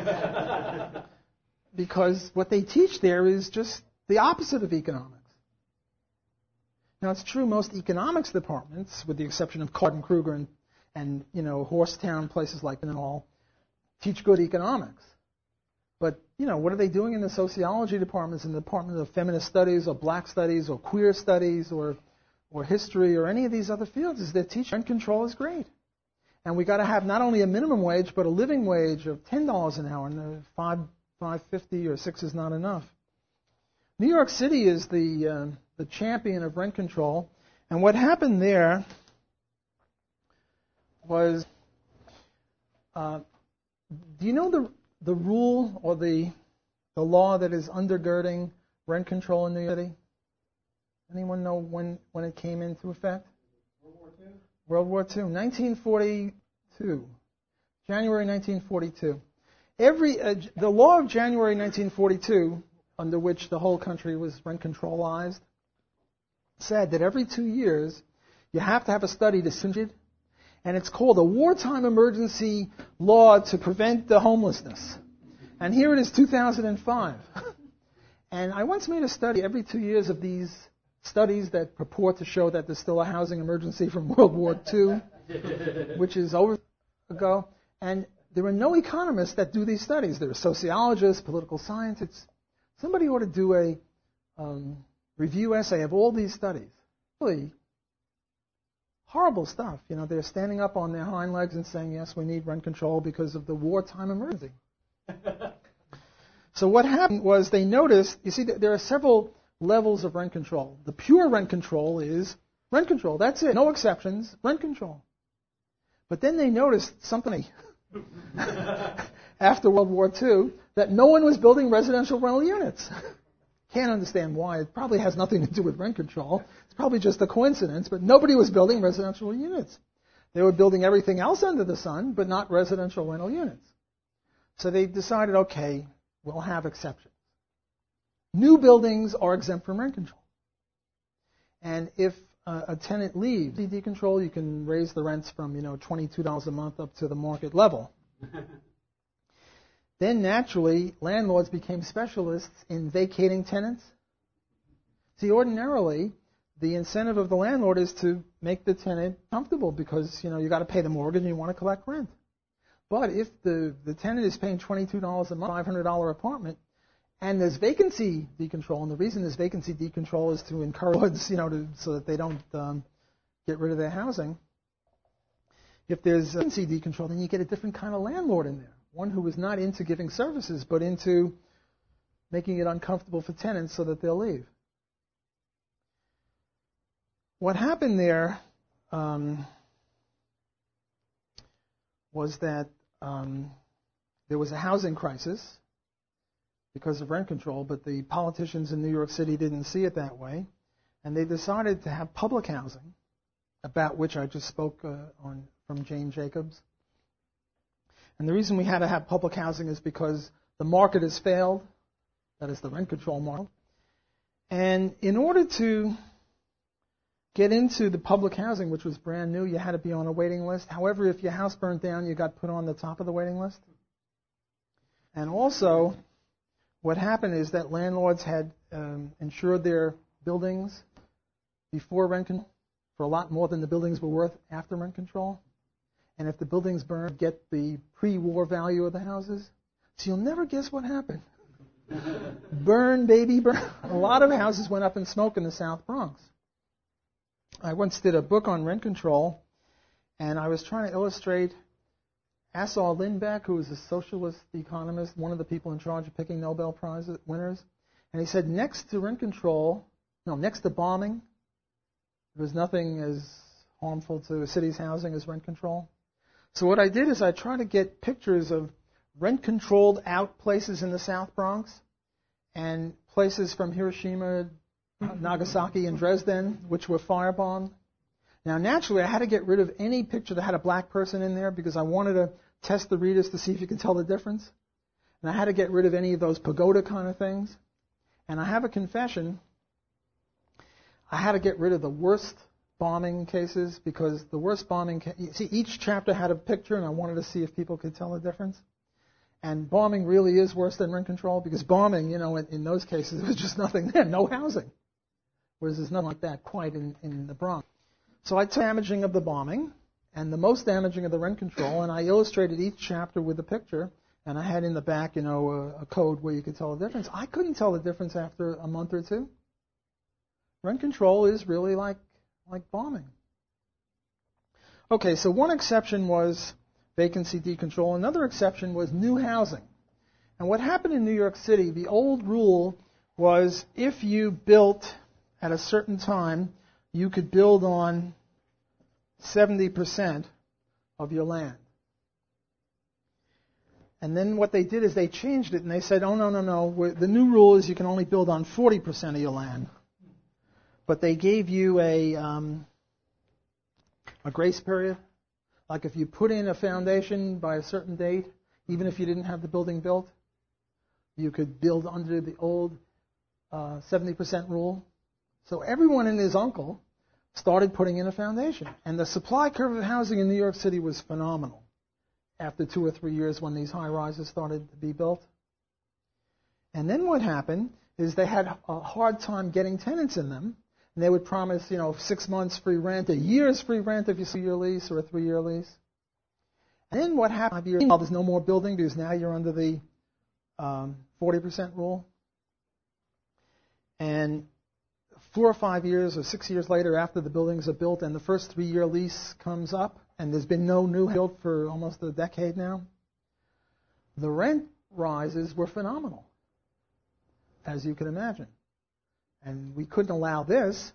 Because what they teach there is just the opposite of economics. Now, it's true most economics departments, with the exception of Cardin Kruger and Horsetown, places like that and all, teach good economics. But, what are they doing in the sociology departments, in the Department of Feminist Studies or Black Studies or Queer Studies or history or any of these other fields? Is they teach rent control is great. And we got to have not only a minimum wage, but a living wage of $10 an hour, and $5.50 or $6 is not enough. New York City is the champion of rent control, and what happened there was, do you know the rule or the law that is undergirding rent control in New York City? Anyone know when it came into effect? World War II, 1942, January 1942. The law of January 1942, under which the whole country was rent controlized, said that every 2 years you have to have a study to syndic it, and it's called a wartime emergency law to prevent the homelessness. And here it is, 2005. And I once made a study every 2 years of these studies that purport to show that there's still a housing emergency from World War II, which is over ago. And there are no economists that do these studies. There are sociologists, political scientists. Somebody ought to do a review essay of all these studies. Really horrible stuff. You know, they're standing up on their hind legs and saying, yes, we need rent control because of the wartime emergency. So what happened was they noticed, you see, there are several levels of rent control. The pure rent control is rent control. That's it. No exceptions. Rent control. But then they noticed something after World War II, that no one was building residential rental units. Can't understand why. It probably has nothing to do with rent control. It's probably just a coincidence, but nobody was building residential units. They were building everything else under the sun, but not residential rental units. So they decided, okay, we'll have exceptions. New buildings are exempt from rent control. And if a tenant leaves CD control, you can raise the rents from, $22 a month up to the market level. Then naturally, landlords became specialists in vacating tenants. See, ordinarily, the incentive of the landlord is to make the tenant comfortable because, you got to pay the mortgage and you want to collect rent. But if the tenant is paying $22 a month, $500 apartment, and there's vacancy decontrol, and the reason there's vacancy decontrol is to encourage, so that they don't get rid of their housing. If there's vacancy decontrol, then you get a different kind of landlord in there. One who is not into giving services, but into making it uncomfortable for tenants so that they'll leave. What happened there was that there was a housing crisis because of rent control, but the politicians in New York City didn't see it that way, and they decided to have public housing, about which I just spoke from Jane Jacobs. And the reason we had to have public housing is because the market has failed, that is the rent control market. And in order to get into the public housing, which was brand new, you had to be on a waiting list. However, if your house burnt down, you got put on the top of the waiting list. And also, what happened is that landlords had insured their buildings before rent control for a lot more than the buildings were worth after rent control. And if the buildings burned, get the pre-war value of the houses. So you'll never guess what happened. Burn, baby, burn. A lot of houses went up in smoke in the South Bronx. I once did a book on rent control, and I was trying to illustrate Assar Lindbeck, who was a socialist economist, one of the people in charge of picking Nobel Prize winners. And he said next to bombing, there was nothing as harmful to a city's housing as rent control. So what I did is I tried to get pictures of rent-controlled out places in the South Bronx and places from Hiroshima, Nagasaki, and Dresden, which were firebombed. Now, naturally, I had to get rid of any picture that had a black person in there because I wanted to test the readers to see if you can tell the difference. And I had to get rid of any of those pagoda kind of things. And I have a confession. I had to get rid of the worst bombing cases because the worst bombing each chapter had a picture, and I wanted to see if people could tell the difference. And bombing really is worse than rent control because bombing, in those cases, there was just nothing there, no housing. Whereas there's nothing like that quite in the Bronx. So I took damaging of the bombing and the most damaging of the rent control, and I illustrated each chapter with a picture, and I had in the back, a code where you could tell the difference. I couldn't tell the difference after a month or two. Rent control is really like bombing. Okay, so one exception was vacancy decontrol. Another exception was new housing. And what happened in New York City, the old rule was if you built at a certain time, you could build on 70% of your land. And then what they did is they changed it and they said, oh, no. The new rule is you can only build on 40% of your land. But they gave you a grace period. Like if you put in a foundation by a certain date, even if you didn't have the building built, you could build under the old 70% rule. So everyone and his uncle started putting in a foundation. And the supply curve of housing in New York City was phenomenal after 2 or 3 years when these high-rises started to be built. And then what happened is they had a hard time getting tenants in them. And they would promise, 6 months free rent, a year's free rent if you see your lease or a 3-year lease. And then what happened? 5 years, there's no more building because now you're under the 40% rule. And 4 or 5 years or 6 years later after the buildings are built and the first 3-year lease comes up, and there's been no new built for almost a decade now, the rent rises were phenomenal, as you can imagine. And we couldn't allow this.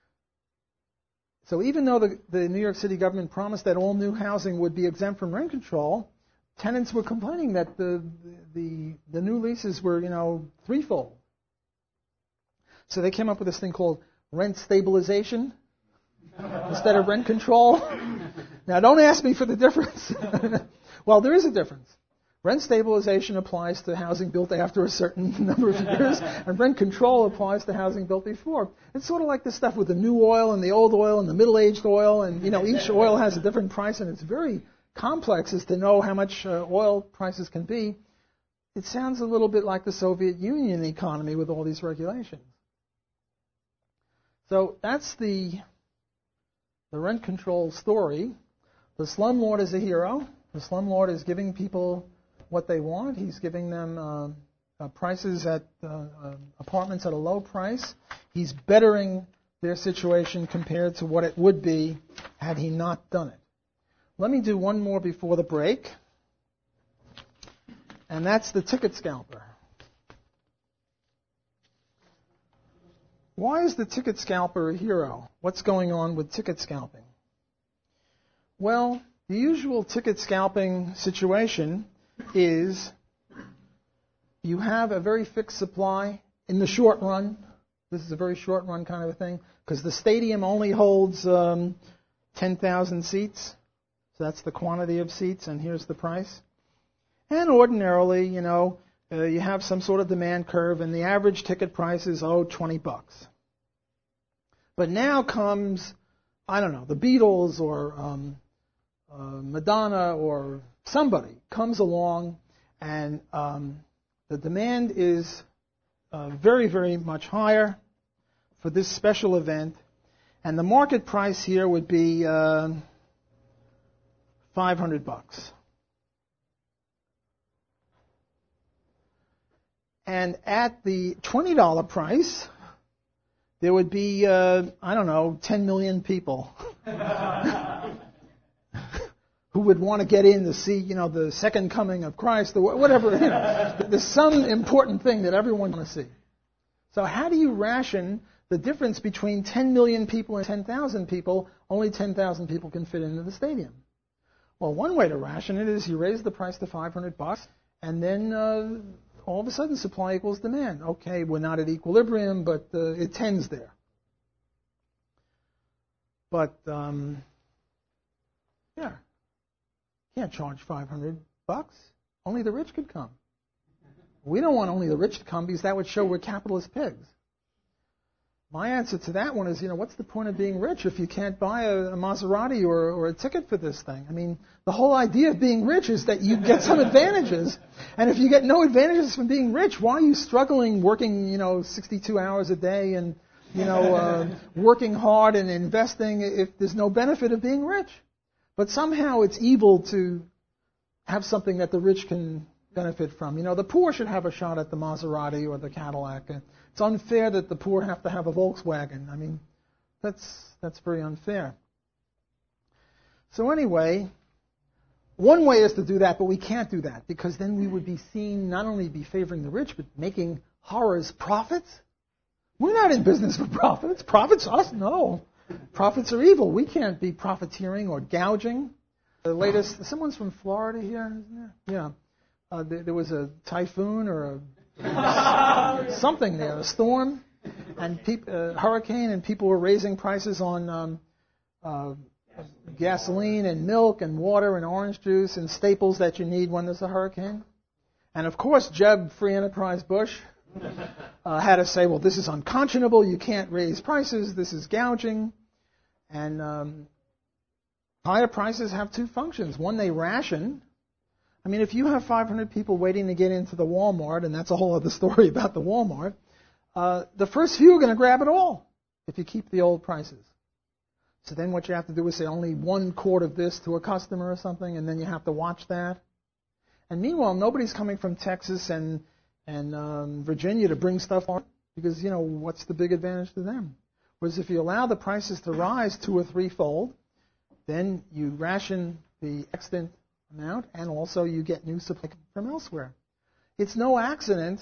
So even though the New York City government promised that all new housing would be exempt from rent control, tenants were complaining that the new leases were, threefold. So they came up with this thing called rent stabilization instead of rent control. Now, don't ask me for the difference. Well, there is a difference. Rent stabilization applies to housing built after a certain number of years, and rent control applies to housing built before. It's sort of like the stuff with the new oil and the old oil and the middle-aged oil, and each oil has a different price, and it's very complex as to know how much oil prices can be. It sounds a little bit like the Soviet Union economy with all these regulations. So that's the rent control story. The slumlord is a hero. The slumlord is giving people what they want. He's giving them prices at apartments at a low price. He's bettering their situation compared to what it would be had he not done it. Let me do one more before the break, and that's the ticket scalper. Why is the ticket scalper a hero? What's going on with ticket scalping? Well, the usual ticket scalping situation is you have a very fixed supply in the short run. This is a very short run kind of a thing because the stadium only holds 10,000 seats. So that's the quantity of seats, and here's the price. And ordinarily, you have some sort of demand curve, and the average ticket price is, $20. But now comes, the Beatles or Madonna or somebody comes along, and the demand is very, very much higher for this special event, and the market price here would be $500. And at the $20 price, there would be, 10 million people who would want to get in to see, the second coming of Christ or whatever. There's some important thing that everyone wants to see. So how do you ration the difference between 10 million people and 10,000 people? Only 10,000 people can fit into the stadium. Well, one way to ration it is you raise the price to $500, and then all of a sudden supply equals demand. Okay, we're not at equilibrium, but it tends there. But, can't charge $500. Only the rich could come. We don't want only the rich to come because that would show we're capitalist pigs. My answer to that one is, what's the point of being rich if you can't buy a Maserati or a ticket for this thing? I mean, the whole idea of being rich is that you get some advantages. And if you get no advantages from being rich, why are you struggling working, 62 hours a day and, working hard and investing if there's no benefit of being rich? But somehow it's evil to have something that the rich can benefit from. The poor should have a shot at the Maserati or the Cadillac. It's unfair that the poor have to have a Volkswagen. I mean, that's very unfair. So anyway, one way is to do that, but we can't do that because then we would be seen not only be favoring the rich, but making horrors profits. We're not in business for profits. Profits us? No. Profits are evil. We can't be profiteering or gouging. The latest, someone's from Florida here, isn't there? Yeah. There was a typhoon or something there, a storm, and hurricane, and people were raising prices on gasoline and milk and water and orange juice and staples that you need when there's a hurricane. And of course, Jeb Free Enterprise Bush had to say, well, this is unconscionable. You can't raise prices. This is gouging. And higher prices have two functions. One, they ration. I mean, if you have 500 people waiting to get into the Walmart, and that's a whole other story about the Walmart, the first few are going to grab it all if you keep the old prices. So then what you have to do is say only 1 quart of this to a customer or something, and then you have to watch that. And meanwhile, nobody's coming from Texas and Virginia to bring stuff on because, what's the big advantage to them? Whereas if you allow the prices to rise 2 or 3-fold, then you ration the extant amount and also you get new supply from elsewhere. It's no accident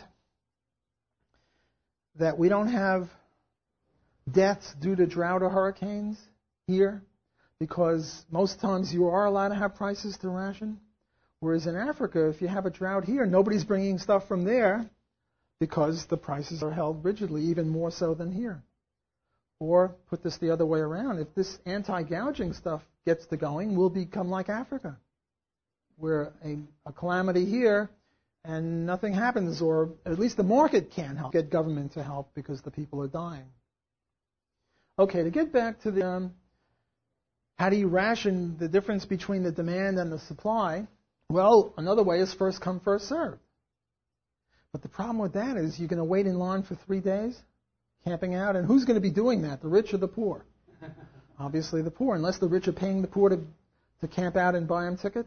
that we don't have deaths due to drought or hurricanes here because most times you are allowed to have prices to ration. Whereas in Africa, if you have a drought here, nobody's bringing stuff from there because the prices are held rigidly, even more so than here. Or put this the other way around, if this anti-gouging stuff gets to going, we'll become like Africa, where a calamity here and nothing happens, or at least the market can't help, get government to help because the people are dying. Okay, to get back to the how do you ration the difference between the demand and the supply? Well, another way is first come, first served. But the problem with that is you're going to wait in line for 3 days, camping out, and who's going to be doing that, the rich or the poor? Obviously the poor, unless the rich are paying the poor to camp out and buy them tickets.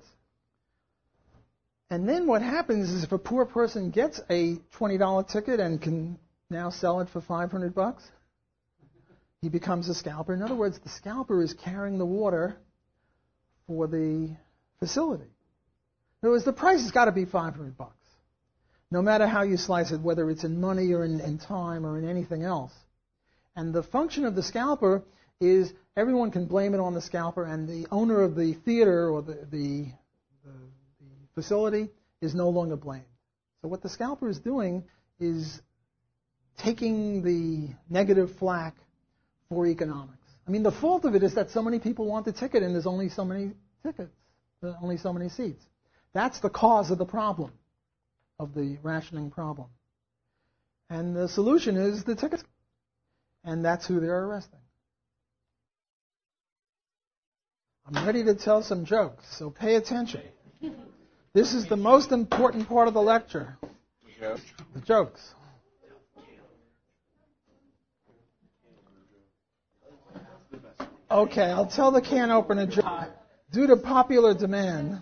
And then what happens is if a poor person gets a $20 ticket and can now sell it for $500, he becomes a scalper. In other words, the scalper is carrying the water for the facility. In other words, the price has got to be $500, no matter how you slice it, whether it's in money or in time or in anything else. And the function of the scalper is everyone can blame it on the scalper, and the owner of the theater or the facility is no longer blamed. So what the scalper is doing is taking the negative flack for economics. I mean, the fault of it is that so many people want the ticket and there's only so many tickets, only so many seats. That's the cause of the problem, of the rationing problem. And the solution is the tickets. And that's who they're arresting. I'm ready to tell some jokes, so pay attention. This is the most important part of the lecture. The jokes. Okay, I'll tell the can opener joke. Due to popular demand.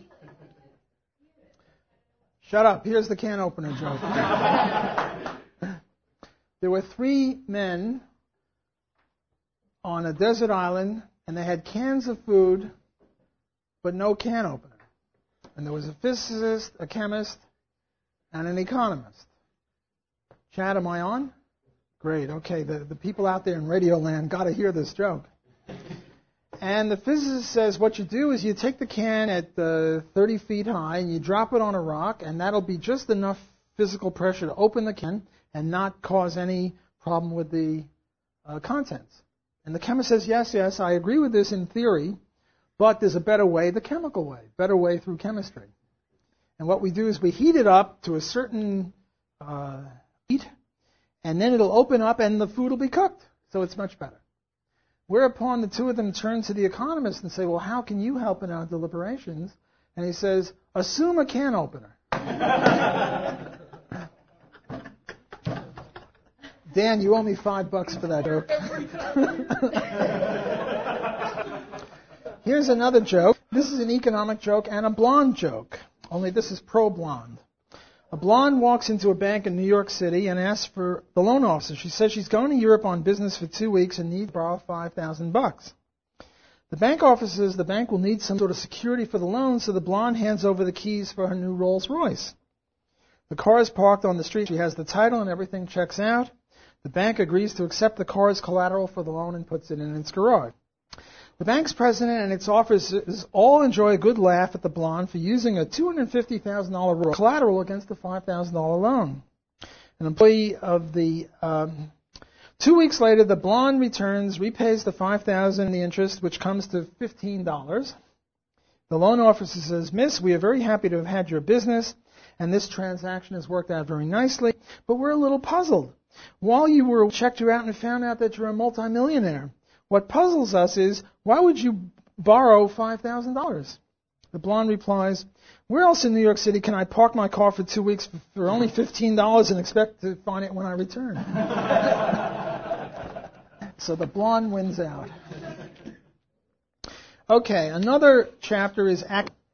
Shut up. Here's the can opener joke. There were 3 men on a desert island, and they had cans of food, but no can opener. And there was a physicist, a chemist, and an economist. Chad, am I on? Great. Okay, the people out there in Radio Land got to hear this joke. And the physicist says what you do is you take the can at 30 feet high and you drop it on a rock, and that'll be just enough physical pressure to open the can and not cause any problem with the contents. And the chemist says, yes, I agree with this in theory, but there's a better way, the chemical way, better way through chemistry. And what we do is we heat it up to a certain heat, and then it'll open up and the food will be cooked. So it's much better. Whereupon the 2 of them turn to the economist and say, well, how can you help in our deliberations? And he says, assume a can opener. Dan, you owe me $5 for that joke. Here's another joke. This is an economic joke and a blonde joke, only this is pro-blonde. A blonde walks into a bank in New York City and asks for the loan officer. She says she's going to Europe on business for 2 weeks and needs to borrow $5,000. The bank officer says the bank will need some sort of security for the loan, so the blonde hands over the keys for her new Rolls Royce. The car is parked on the street. She has the title and everything checks out. The bank agrees to accept the car as collateral for the loan and puts it in its garage. The bank's president and its officers all enjoy a good laugh at the blonde for using a $250,000 collateral against a $5,000 loan. An employee of the 2 weeks later, the blonde returns, repays the $5,000 in the interest, which comes to $15. The loan officer says, "Miss, we are very happy to have had your business, and this transaction has worked out very nicely, but we're a little puzzled. While you were checked you out and found out that you're a multimillionaire. What puzzles us is, why would you borrow $5,000? The blonde replies, "Where else in New York City can I park my car for 2 weeks for only $15 and expect to find it when I return?" So the blonde wins out. Okay, another chapter is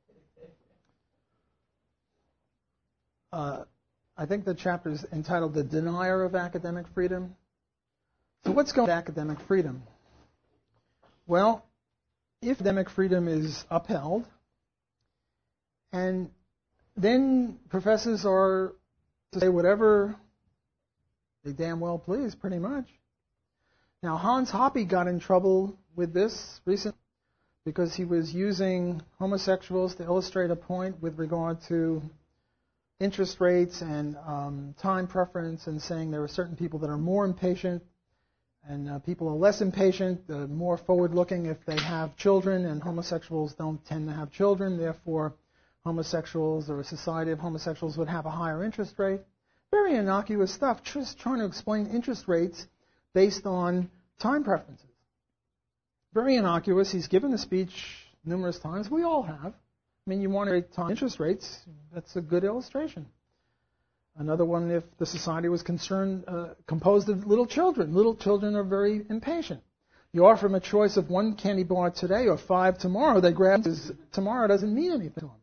I think the chapter is entitled "The Denier of Academic Freedom." So what's going on with academic freedom? Well, if academic freedom is upheld, and then professors are to say whatever they damn well please, pretty much. Now, Hans Hoppe got in trouble with this recently because he was using homosexuals to illustrate a point with regard to interest rates and time preference, and saying there are certain people that are more impatient and people are less impatient, more forward-looking if they have children, and homosexuals don't tend to have children. Therefore, homosexuals or a society of homosexuals would have a higher interest rate. Very innocuous stuff, just trying to explain interest rates based on time preferences. Very innocuous. He's given the speech numerous times. We all have. I mean, you want to rate time interest rates, that's a good illustration. Another one, if the society was composed of little children. Little children are very impatient. You offer them a choice of one candy bar today or 5 tomorrow. They grab because tomorrow doesn't mean anything to them.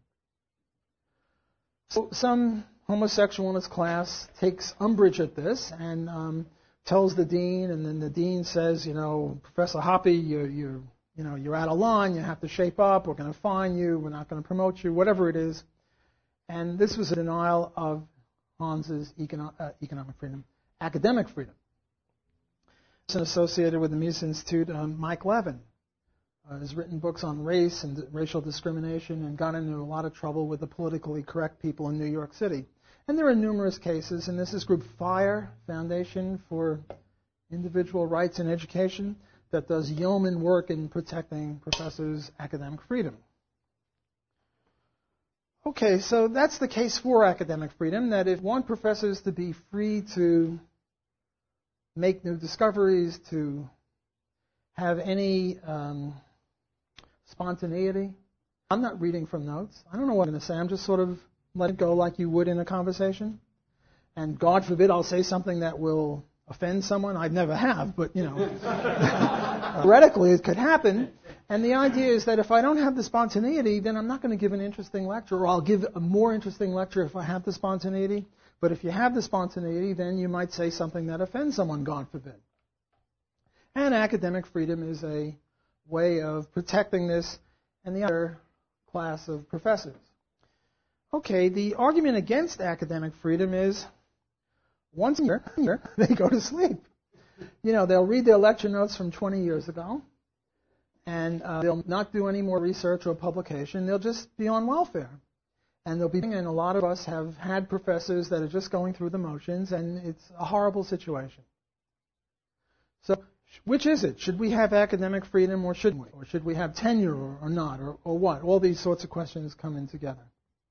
So some homosexual in his class takes umbrage at this and tells the dean, and then the dean says, "Professor Hoppe, you're out of line. You have to shape up. We're going to fine you. We're not going to promote you," whatever it is. And this was a denial of Hans's economic freedom, academic freedom. It's associated with the Mises Institute. Mike Levin has written books on race and racial discrimination and got into a lot of trouble with the politically correct people in New York City. And there are numerous cases, and this is Group FIRE, Foundation for Individual Rights in Education, that does yeoman work in protecting professors' academic freedom. Okay, so that's the case for academic freedom, that if one professor is to be free to make new discoveries, to have any spontaneity. I'm not reading from notes. I don't know what I'm going to say. I'm just sort of letting it go like you would in a conversation. And God forbid I'll say something that will offend someone. I never have, but, theoretically it could happen. And the idea is that if I don't have the spontaneity, then I'm not going to give an interesting lecture, or I'll give a more interesting lecture if I have the spontaneity. But if you have the spontaneity, then you might say something that offends someone, God forbid. And academic freedom is a way of protecting this and the other class of professors. Okay, the argument against academic freedom is once a year they go to sleep. They'll read their lecture notes from 20 years ago, and they'll not do any more research or publication. They'll just be on welfare. And a lot of us have had professors that are just going through the motions, and it's a horrible situation. So, which is it? Should we have academic freedom, or shouldn't we? Or should we have tenure or not, or what? All these sorts of questions come in together.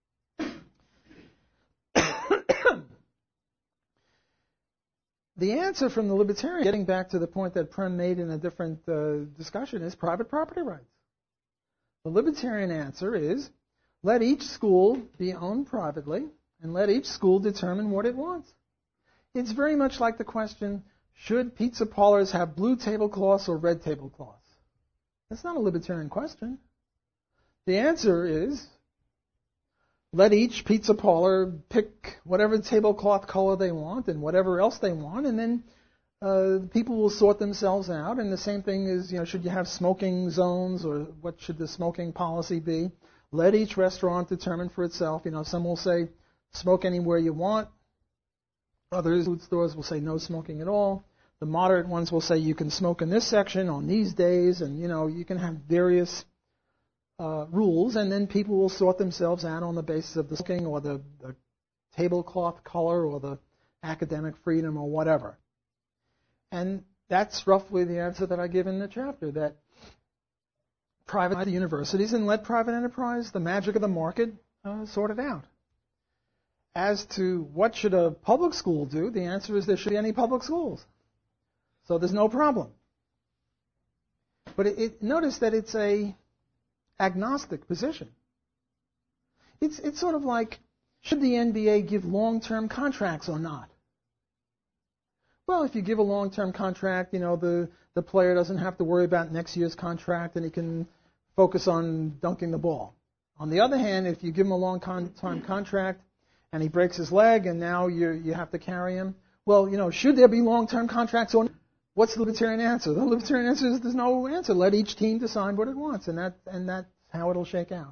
The answer from the libertarian, getting back to the point that Prem made in a different discussion, is private property rights. The libertarian answer is, let each school be owned privately, and let each school determine what it wants. It's very much like the question, should pizza parlors have blue tablecloths or red tablecloths? That's not a libertarian question. The answer is, let each pizza parlor pick whatever tablecloth color they want and whatever else they want, and then people will sort themselves out. And the same thing is, should you have smoking zones, or what should the smoking policy be? Let each restaurant determine for itself. Some will say smoke anywhere you want. Other food stores will say no smoking at all. The moderate ones will say you can smoke in this section on these days, and you can have various rules, and then people will sort themselves out on the basis of the smoking or the tablecloth color or the academic freedom or whatever. And that's roughly the answer that I give in the chapter, that private universities and let private enterprise, the magic of the market, sort it out. As to what should a public school do, the answer is there should be any public schools. So there's no problem. But notice that it's a agnostic position. It's sort of like, should the NBA give long-term contracts or not? Well, if you give a long-term contract, the player doesn't have to worry about next year's contract, and he can focus on dunking the ball. On the other hand, if you give him a long-time contract and he breaks his leg and now you have to carry him, well, should there be long-term contracts or not? What's the libertarian answer? The libertarian answer is there's no answer. Let each team decide what it wants, and that's how it'll shake out.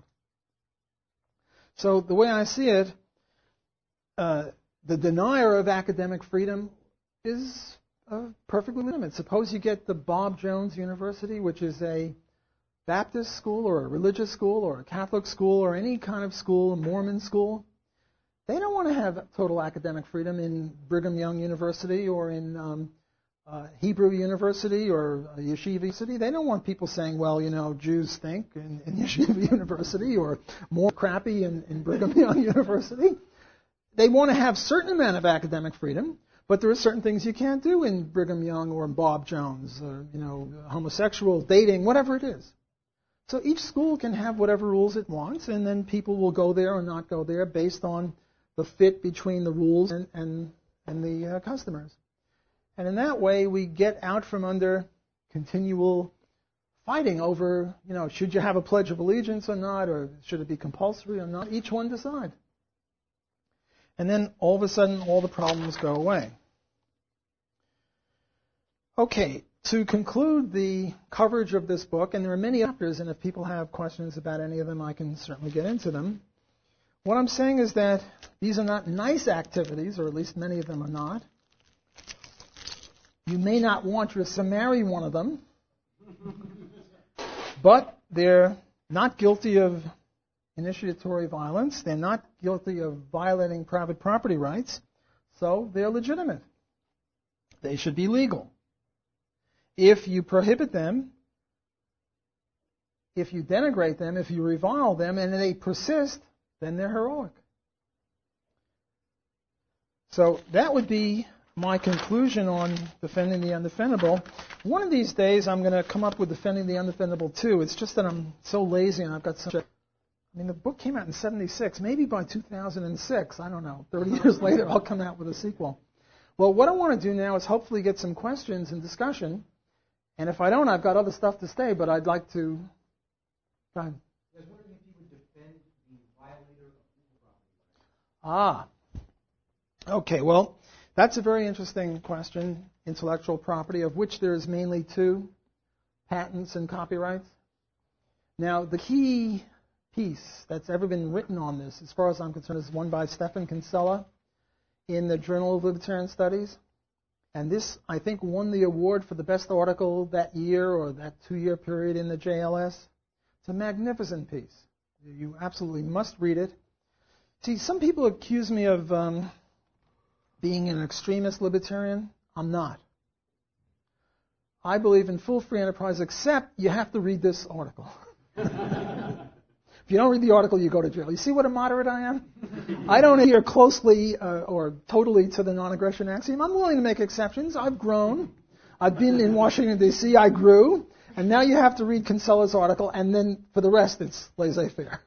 So the way I see it, the denier of academic freedom is perfectly legitimate. Suppose you get the Bob Jones University, which is a Baptist school or a religious school or a Catholic school or any kind of school, a Mormon school. They don't want to have total academic freedom in Brigham Young University or in Hebrew University or Yeshiva University. They don't want people saying, well, Jews stink in Yeshiva University or more crappy in Brigham Young University. They want to have a certain amount of academic freedom, but there are certain things you can't do in Brigham Young or in Bob Jones, or, homosexual, dating, whatever it is. So each school can have whatever rules it wants, and then people will go there or not go there based on the fit between the rules and the customers. And in that way, we get out from under continual fighting over, should you have a Pledge of Allegiance or not, or should it be compulsory or not? Each one decide. And then all of a sudden, all the problems go away. Okay, to conclude the coverage of this book, and there are many chapters, and if people have questions about any of them, I can certainly get into them. What I'm saying is that these are not nice activities, or at least many of them are not. You may not want to marry one of them, but they're not guilty of initiatory violence. They're not guilty of violating private property rights, so they're legitimate. They should be legal. If you prohibit them, if you denigrate them, if you revile them, and they persist, then they're heroic. So that would be my conclusion on defending the undefendable. One of these days, I'm going to come up with defending the undefendable too. It's just that I'm so lazy and I've got such a... the book came out in 1976. Maybe by 2006, I don't know, 30 years later, I'll come out with a sequel. Well, what I want to do now is hopefully get some questions and discussion. And if I don't, I've got other stuff to say, but I'd like to... Go ahead. I was wondering if you would defend the violator of property rights. Okay, well, that's a very interesting question, intellectual property, of which there's mainly two, patents and copyrights. Now, the key piece that's ever been written on this, as far as I'm concerned, is one by Stephan Kinsella in the Journal of Libertarian Studies. And this, I think, won the award for the best article that year or that 2-year period in the JLS. It's a magnificent piece. You absolutely must read it. See, some people accuse me of being an extremist libertarian. I'm not. I believe in full free enterprise, except you have to read this article. If you don't read the article, you go to jail. You see what a moderate I am? I don't adhere closely or totally to the non-aggression axiom. I'm willing to make exceptions. I've grown. I've been in Washington, D.C. I grew. And now you have to read Kinsella's article, and then for the rest, it's laissez-faire.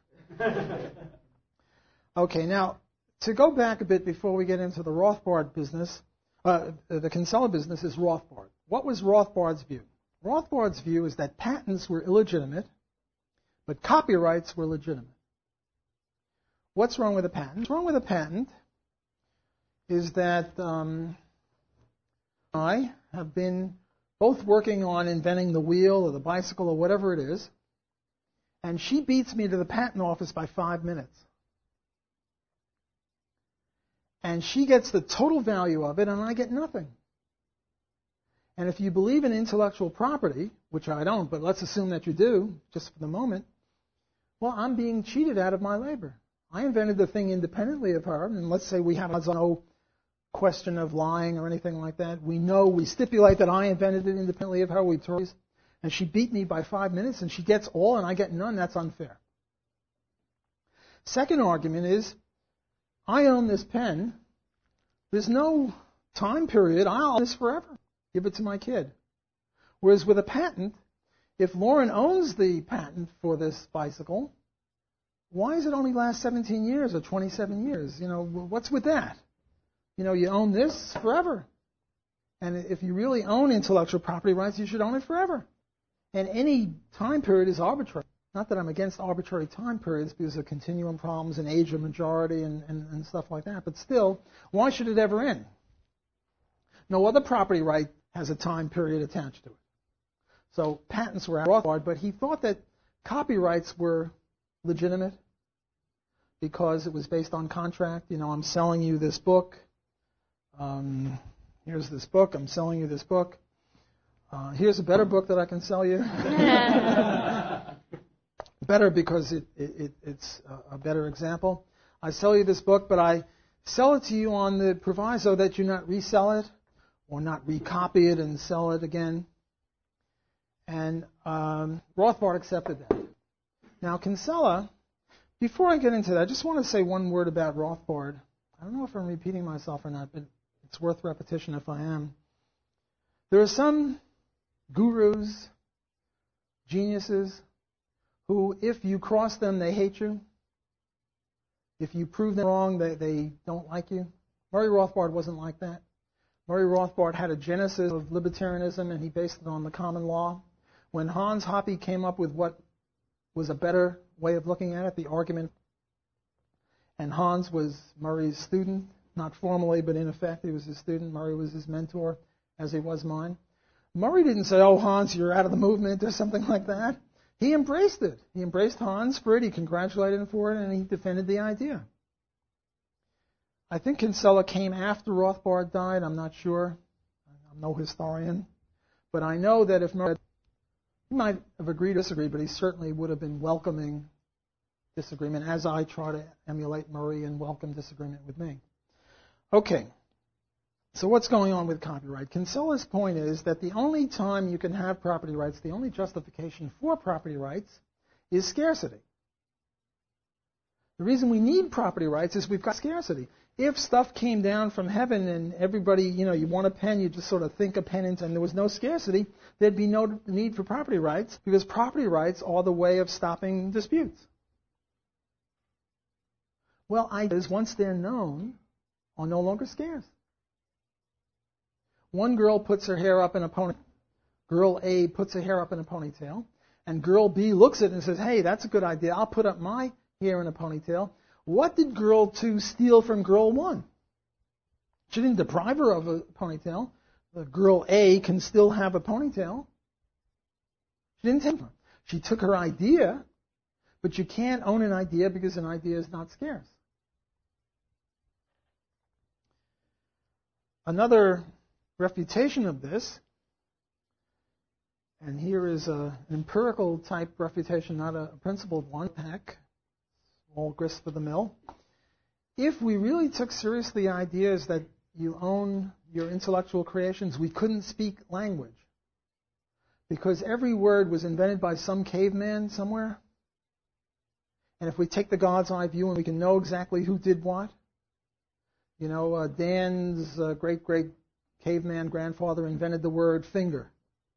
Okay, now, to go back a bit before we get into the Rothbard business, the Kinsella business is Rothbard. What was Rothbard's view? Rothbard's view is that patents were illegitimate, but copyrights were legitimate. What's wrong with a patent? What's wrong with a patent is that I have been both working on inventing the wheel or the bicycle or whatever it is, and she beats me to the patent office by 5 minutes. And she gets the total value of it, and I get nothing. And if you believe in intellectual property, which I don't, but let's assume that you do, just for the moment, well, I'm being cheated out of my labor. I invented the thing independently of her, and let's say we have no question of lying or anything like that. We stipulate that I invented it independently of her, and she beat me by 5 minutes, and she gets all, and I get none. That's unfair. Second argument is, I own this pen. There's no time period. I'll own this forever. Give it to my kid. Whereas with a patent, if Lauren owns the patent for this bicycle, why does it only last 17 years or 27 years? What's with that? You own this forever. And if you really own intellectual property rights, you should own it forever. And any time period is arbitrary. Not that I'm against arbitrary time periods because of continuum problems and age of majority and stuff like that, but still, why should it ever end? No other property right has a time period attached to it. So patents were outlawed, but he thought that copyrights were legitimate because it was based on contract. I'm selling you this book. Here's this book. I'm selling you this book. Here's a better book that I can sell you. Better because it's a better example. I sell you this book, but I sell it to you on the proviso that you not resell it or not recopy it and sell it again. And Rothbard accepted that. Now, Kinsella, before I get into that, I just want to say one word about Rothbard. I don't know if I'm repeating myself or not, but it's worth repetition if I am. There are some gurus, geniuses, who, if you cross them, they hate you. If you prove them wrong, they don't like you. Murray Rothbard wasn't like that. Murray Rothbard had a genesis of libertarianism, and he based it on the common law. When Hans Hoppe came up with what was a better way of looking at it, the argument, and Hans was Murray's student, not formally, but in effect, he was his student. Murray was his mentor, as he was mine. Murray didn't say, "Oh, Hans, you're out of the movement," or something like that. He embraced it. He embraced Hans for it. He congratulated him for it, and he defended the idea. I think Kinsella came after Rothbard died. I'm not sure. I'm no historian. But I know that if Murray, he might have agreed or disagreed, but he certainly would have been welcoming disagreement, as I try to emulate Murray and welcome disagreement with me. Okay. So what's going on with copyright? Kinsella's point is that the only time you can have property rights, the only justification for property rights, is scarcity. The reason we need property rights is we've got scarcity. If stuff came down from heaven and everybody, you want a pen, you just sort of think a pen into, and there was no scarcity, there'd be no need for property rights because property rights are the way of stopping disputes. Well, ideas, once they're known, are no longer scarce. One girl puts her hair up in a ponytail. Girl A puts her hair up in a ponytail. And girl B looks at it and says, "Hey, that's a good idea. I'll put up my hair in a ponytail." What did girl 2 steal from girl 1? She didn't deprive her of a ponytail. Girl A can still have a ponytail. She didn't take her. She took her idea, but you can't own an idea because an idea is not scarce. Another refutation of this, and here is an empirical type refutation, not a principled one. Heck, all grist for the mill. If we really took seriously ideas that you own your intellectual creations, we couldn't speak language. Because every word was invented by some caveman somewhere. And if we take the God's eye view and we can know exactly who did what, Dan's great-great caveman grandfather invented the word finger.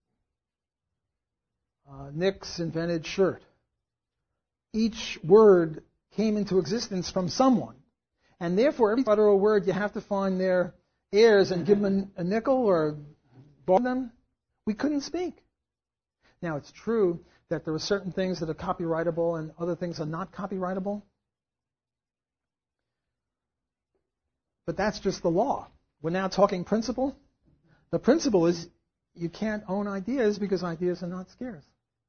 Nick's invented shirt. Each word came into existence from someone. And therefore, every federal word, you have to find their heirs and give them a nickel or borrow them. We couldn't speak. Now, it's true that there are certain things that are copyrightable and other things are not copyrightable. But that's just the law. We're now talking principle. the principle is you can't own ideas because ideas are not scarce.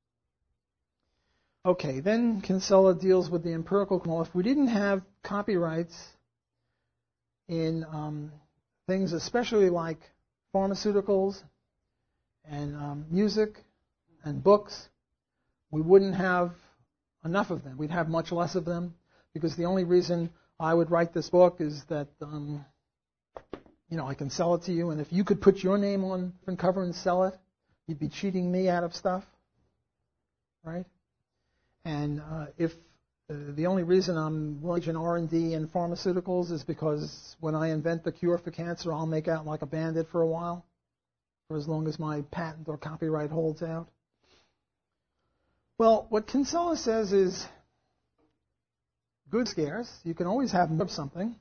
Okay, then Kinsella deals with the empirical law. If we didn't have copyrights in things especially like pharmaceuticals and music and books, we wouldn't have enough of them. We'd have much less of them, because the only reason I would write this book is that I can sell it to you, and if you could put your name on the front cover and sell it, you'd be cheating me out of stuff, right? And if the only reason I'm willing in R&D in pharmaceuticals is because when I invent the cure for cancer, I'll make out like a bandit for a while, for as long as my patent or copyright holds out. Well, what Kinsella says is good scarce. You can always have more of something.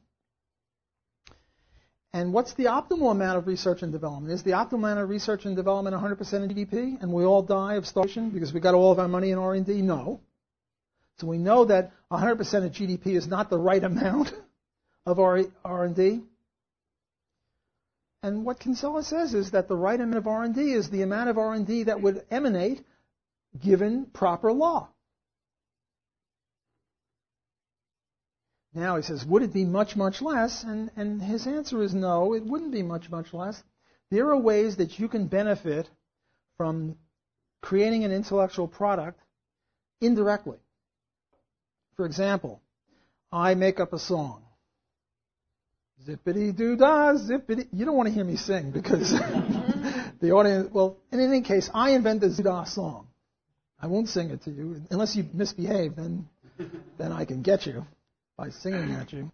And what's the optimal amount of research and development? Is the optimal amount of research and development 100% of GDP, and we all die of starvation because we got all of our money in R&D? No. So we know that 100% of GDP is not the right amount of R&D. And what Kinsella says is that the right amount of R&D is the amount of R&D that would emanate given proper law. Now he says, would it be much, much less? And his answer is no, it wouldn't be much, much less. There are ways that you can benefit from creating an intellectual product indirectly. For example, I make up a song. Zippity-doo-dah, zippity. You don't want to hear me sing because the audience, well, in any case, I invent the doo-dah song. I won't sing it to you. Unless you misbehave, then I can get you by singing at you.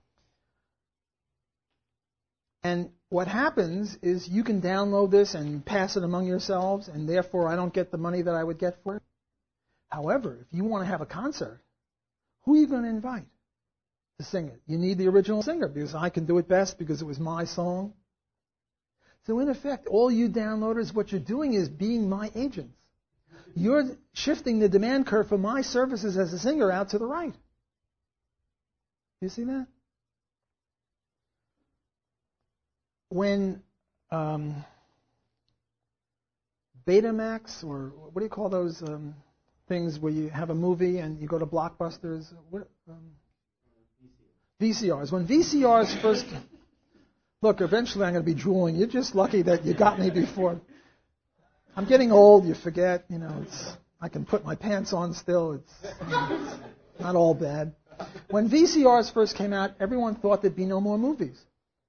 And what happens is you can download this and pass it among yourselves, and therefore I don't get the money that I would get for it. However, if you want to have a concert, who are you going to invite to sing it? You need the original singer, because I can do it best because it was my song. So in effect, all you downloaders, what you're doing is being my agents. You're shifting the demand curve for my services as a singer out to the right. You see that? When Betamax, or what do you call those things where you have a movie and you go to Blockbusters? VCRs. When VCRs first... Look, eventually I'm going to be drooling. You're just lucky that you got me before. I'm getting old, you forget. I can put my pants on still. It's not all bad. When VCRs first came out, everyone thought there'd be no more movies.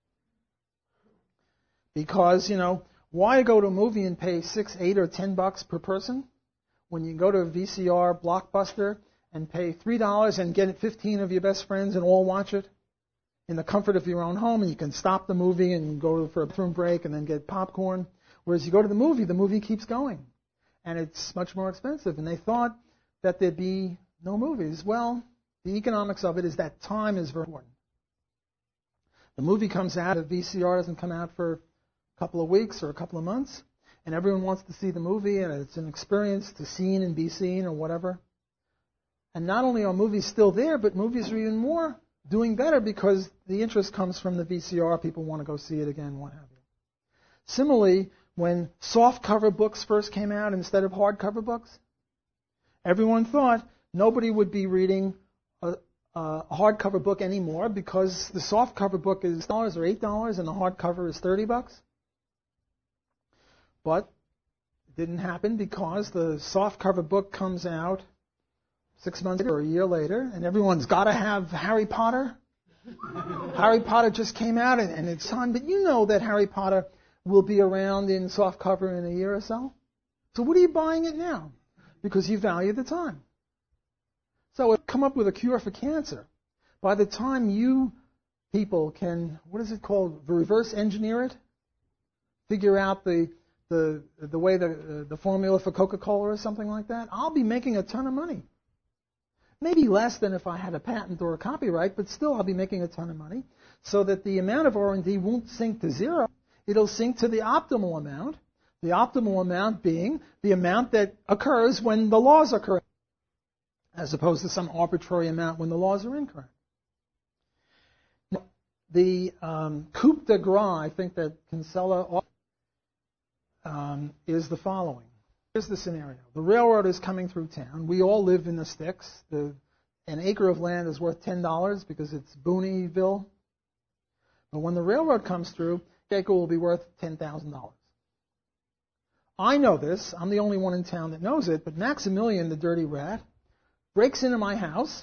Because, why go to a movie and pay $6, $8, or $10 per person when you can go to a VCR Blockbuster and pay $3 and get 15 of your best friends and all watch it in the comfort of your own home, and you can stop the movie and go for a bathroom break and then get popcorn. Whereas you go to the movie keeps going. And it's much more expensive. And they thought that there'd be no movies. Well, the economics of it is that time is very important. The movie comes out, a VCR doesn't come out for a couple of weeks or a couple of months, and everyone wants to see the movie, and it's an experience to seen and be seen or whatever. And not only are movies still there, but movies are even more doing better because the interest comes from the VCR. People want to go see it again, what have you. Similarly, when softcover books first came out instead of hardcover books, everyone thought nobody would be reading a hardcover book anymore because the softcover book is $6 or $8 and the hardcover is $30. But it didn't happen because the softcover book comes out 6 months later or a year later, and everyone's got to have Harry Potter. Harry Potter just came out and it's on, but you know that Harry Potter will be around in softcover in a year or so. So what are you buying it now? Because you value the time. So come up with a cure for cancer. By the time you people can, what is it called, reverse engineer it, figure out the way the formula for Coca-Cola or something like that, I'll be making a ton of money. Maybe less than if I had a patent or a copyright, but still I'll be making a ton of money, so that the amount of R&D won't sink to zero. It'll sink to the optimal amount being the amount that occurs when the laws are correct, as opposed to some arbitrary amount when the laws are incorrect. Now, the coup de grace, I think that Kinsella is the following. Here's the scenario. The railroad is coming through town. We all live in the sticks. An acre of land is worth $10 because it's Booneyville. But when the railroad comes through, the acre will be worth $10,000. I know this. I'm the only one in town that knows it. But Maximilian, the dirty rat, breaks into my house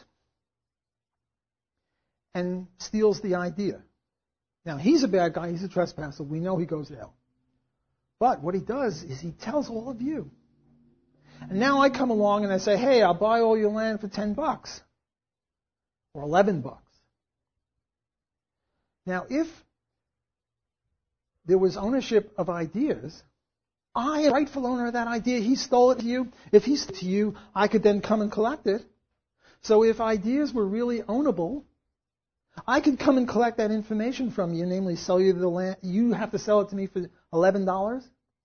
and steals the idea. Now, he's a bad guy. He's a trespasser. We know he goes to hell. But what he does is he tells all of you. And now I come along and I say, hey, I'll buy all your land for $10 or $11. Now, if there was ownership of ideas, I am the rightful owner of that idea. He stole it to you. If he stole it to you, I could then come and collect it. So if ideas were really ownable, I could come and collect that information from you, namely sell you the land. You have to sell it to me for $11?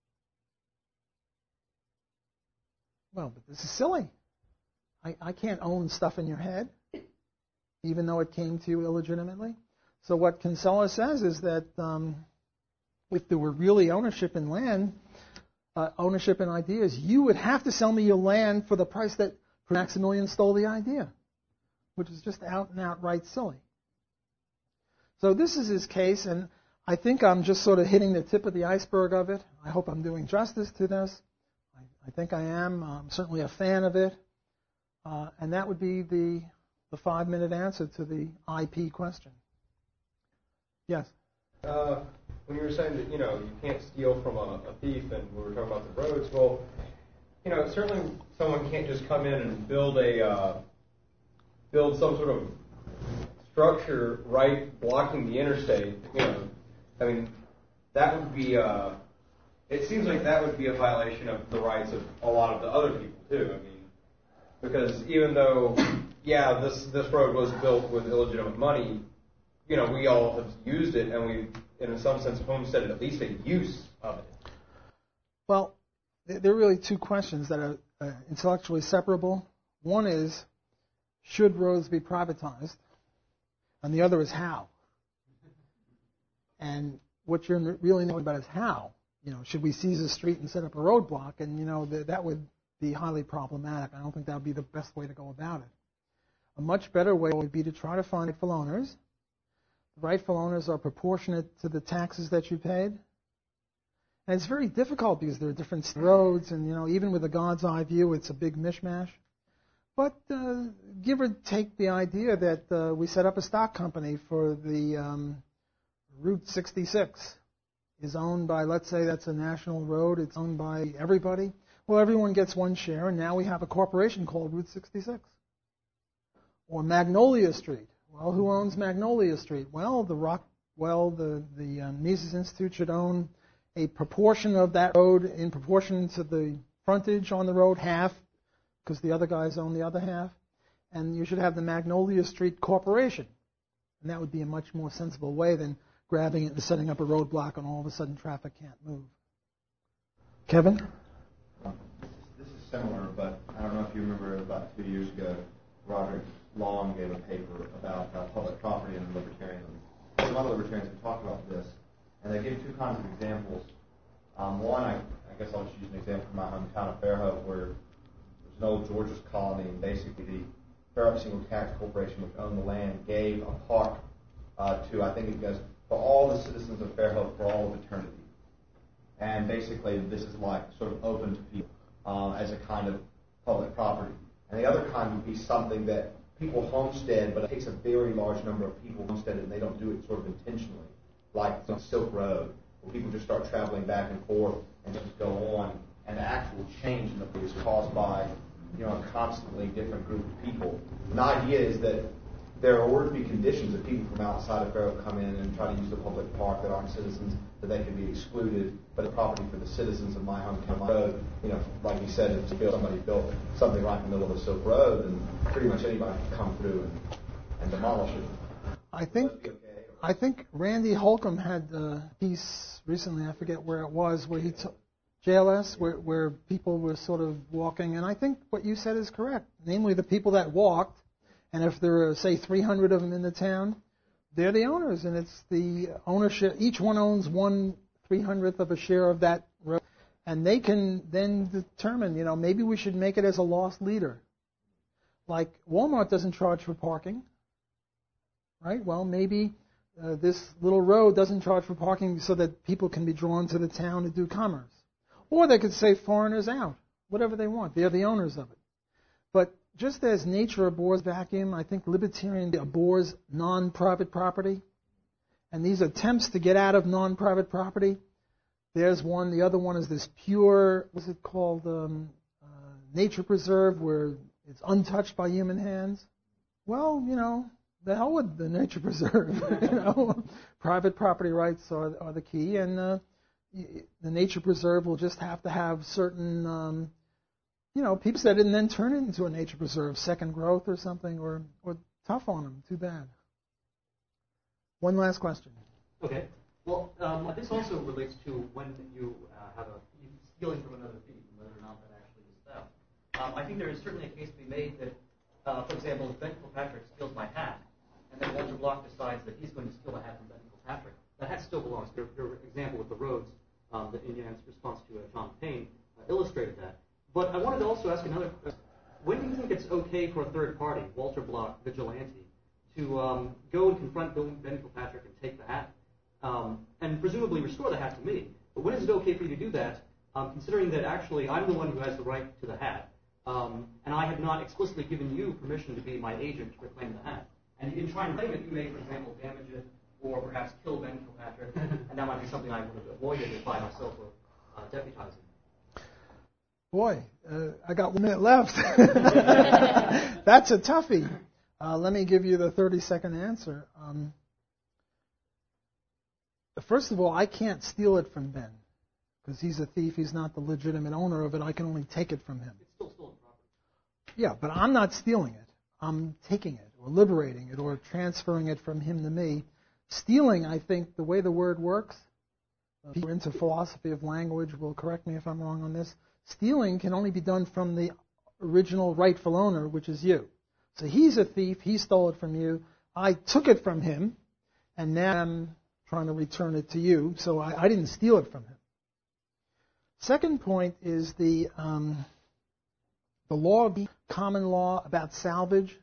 Well, but this is silly. I can't own stuff in your head, even though it came to you illegitimately. So what Kinsella says is that if there were really ownership in land, ownership in ideas, you would have to sell me your land for the price that Maximilian stole the idea, which is just out and outright silly. So this is his case, and I think I'm just sort of hitting the tip of the iceberg of it. I hope I'm doing justice to this. I think I am. I'm certainly a fan of it. And that would be the 5-minute answer to the IP question. Yes? When you were saying that, you can't steal from a thief, and we were talking about the roads, well, certainly someone can't just come in and build some sort of structure right blocking the interstate. I mean, that would be, it seems like that would be a violation of the rights of a lot of the other people, too. I mean, because even though, this road was built with illegitimate money, we all have used it, and we, in some sense, homesteaded at least a use of it. Well, there are really two questions that are intellectually separable. One is, should roads be privatized? And the other is how. And what you're really knowing about is how. Should we seize a street and set up a roadblock? And, that would be highly problematic. I don't think that would be the best way to go about it. A much better way would be to try to find rightful owners. The rightful owners are proportionate to the taxes that you paid. And it's very difficult because there are different roads, and, even with a God's eye view, it's a big mishmash. But give or take the idea that we set up a stock company for the Route 66 is owned by, let's say that's a national road, it's owned by everybody. Well, everyone gets one share, and now we have a corporation called Route 66. Or Magnolia Street. Well, who owns Magnolia Street? Well, the Mises Institute should own a proportion of that road in proportion to the frontage on the road, half, because the other guys own the other half. And you should have the Magnolia Street Corporation. And that would be a much more sensible way than grabbing it and setting up a roadblock and all of a sudden traffic can't move. Kevin? This is similar, but I don't know if you remember about 2 years ago, Roderick Long gave a paper about public property and libertarianism. Some other libertarians have talked about this, and they gave two kinds of examples. One, I guess I'll just use an example from my hometown of Fairhope, where there's an old Georgia's colony, and basically the Fairhope Single Tax Corporation, which owned the land, gave a park to, I think it goes, for all the citizens of Fairhope for all of eternity. And basically, this is like sort of open to people as a kind of public property. And the other kind would be something that people homestead, but it takes a very large number of people homestead it, and they don't do it sort of intentionally, like the Silk Road, where people just start traveling back and forth and just go on, and the actual change in the place is caused by, a constantly different group of people. And the idea is that there are ordered to be conditions if people from outside of Fairhope come in and try to use the public park that aren't citizens, that they can be excluded, but the property for the citizens of my hometown road, like you said, if somebody built something right in the middle of the Silk Road, then pretty much anybody can come through and demolish it. I think Randy Holcomb had a piece recently, I forget where it was, where he took JLS, where people were sort of walking, and I think what you said is correct, namely the people that walked, and if there are, say, 300 of them in the town, they're the owners, and it's the ownership. Each one owns 1/300th of a share of that road, And they can then determine, maybe we should make it as a lost leader. Like Walmart doesn't charge for parking, right? Well, maybe this little road doesn't charge for parking so that people can be drawn to the town to do commerce. Or they could say foreigners out, whatever they want. They're the owners of it. But just as nature abhors vacuum, I think libertarian abhors non-private property. And these attempts to get out of non-private property, there's one. The other one is this pure, what's it called, nature preserve, where it's untouched by human hands. Well, the hell with the nature preserve. Private property rights are the key, and the nature preserve will just have to have certain, people said it and then turn it into a nature preserve, second growth or something, or tough on them. Too bad. One last question. Okay. Well, this also relates to when you have stealing from another thief, and whether or not that actually is theft. I think there is certainly a case to be made that, for example, if Ben Kilpatrick steals my hat, and then Walter Block decides that he's going to steal the hat from Ben Kilpatrick, that hat still belongs. Your example with the roads, that Indiana's response to John Payne illustrated that. But I wanted to also ask another question. When do you think it's okay for a third party, Walter Block, vigilante, to go and confront Ben Kilpatrick and take the hat, and presumably restore the hat to me? But when is it okay for you to do that, considering that actually I'm the one who has the right to the hat, and I have not explicitly given you permission to be my agent to reclaim the hat? And in trying to claim it, you may, for example, damage it or perhaps kill Ben Kilpatrick, and that might be something I would have avoided if I myself were deputizing. Boy, I got 1 minute left. That's a toughie. Let me give you the 30-second answer. First of all, I can't steal it from Ben because he's a thief. He's not the legitimate owner of it. I can only take it from him. It's still stolen property. Yeah, but I'm not stealing it. I'm taking it or liberating it or transferring it from him to me. Stealing, I think, the way the word works, people into philosophy of language will correct me if I'm wrong on this. Stealing can only be done from the original rightful owner, which is you. So he's a thief. He stole it from you. I took it from him, and now I'm trying to return it to you. So I didn't steal it from him. Second point is the law, common law about salvage.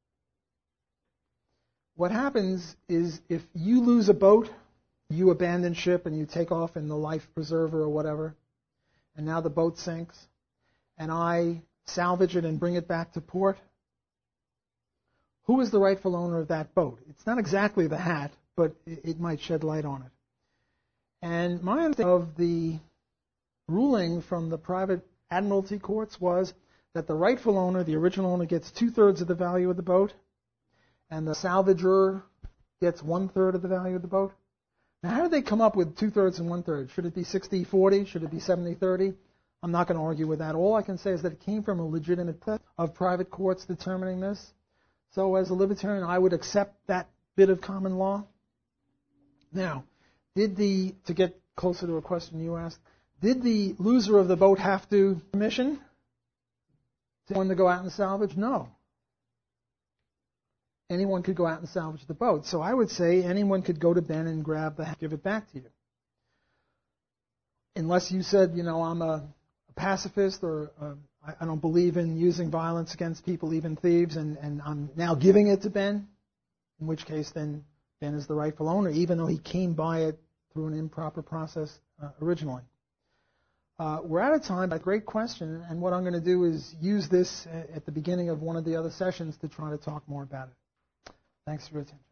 What happens is if you lose a boat, you abandon ship and you take off in the life preserver or whatever, and now the boat sinks, and I salvage it and bring it back to port, who is the rightful owner of that boat? It's not exactly the hat, but it might shed light on it. And my understanding of the ruling from the private admiralty courts was that the rightful owner, the original owner, gets 2/3 of the value of the boat, and the salvager gets 1/3 of the value of the boat. Now, how did they come up with 2/3 and 1/3? Should it be 60-40? Should it be 70-30? I'm not going to argue with that. All I can say is that it came from a legitimate test of private courts determining this. So as a libertarian, I would accept that bit of common law. Now, to get closer to a question you asked, did the loser of the boat have to permission to go out and salvage? No. Anyone could go out and salvage the boat. So I would say anyone could go to Ben and grab the hat, give it back to you. Unless you said, I'm a pacifist or I don't believe in using violence against people, even thieves, and I'm now giving it to Ben, in which case then Ben is the rightful owner, even though he came by it through an improper process originally. We're out of time, but great question, and what I'm going to do is use this at the beginning of one of the other sessions to try to talk more about it. Thanks for your attention.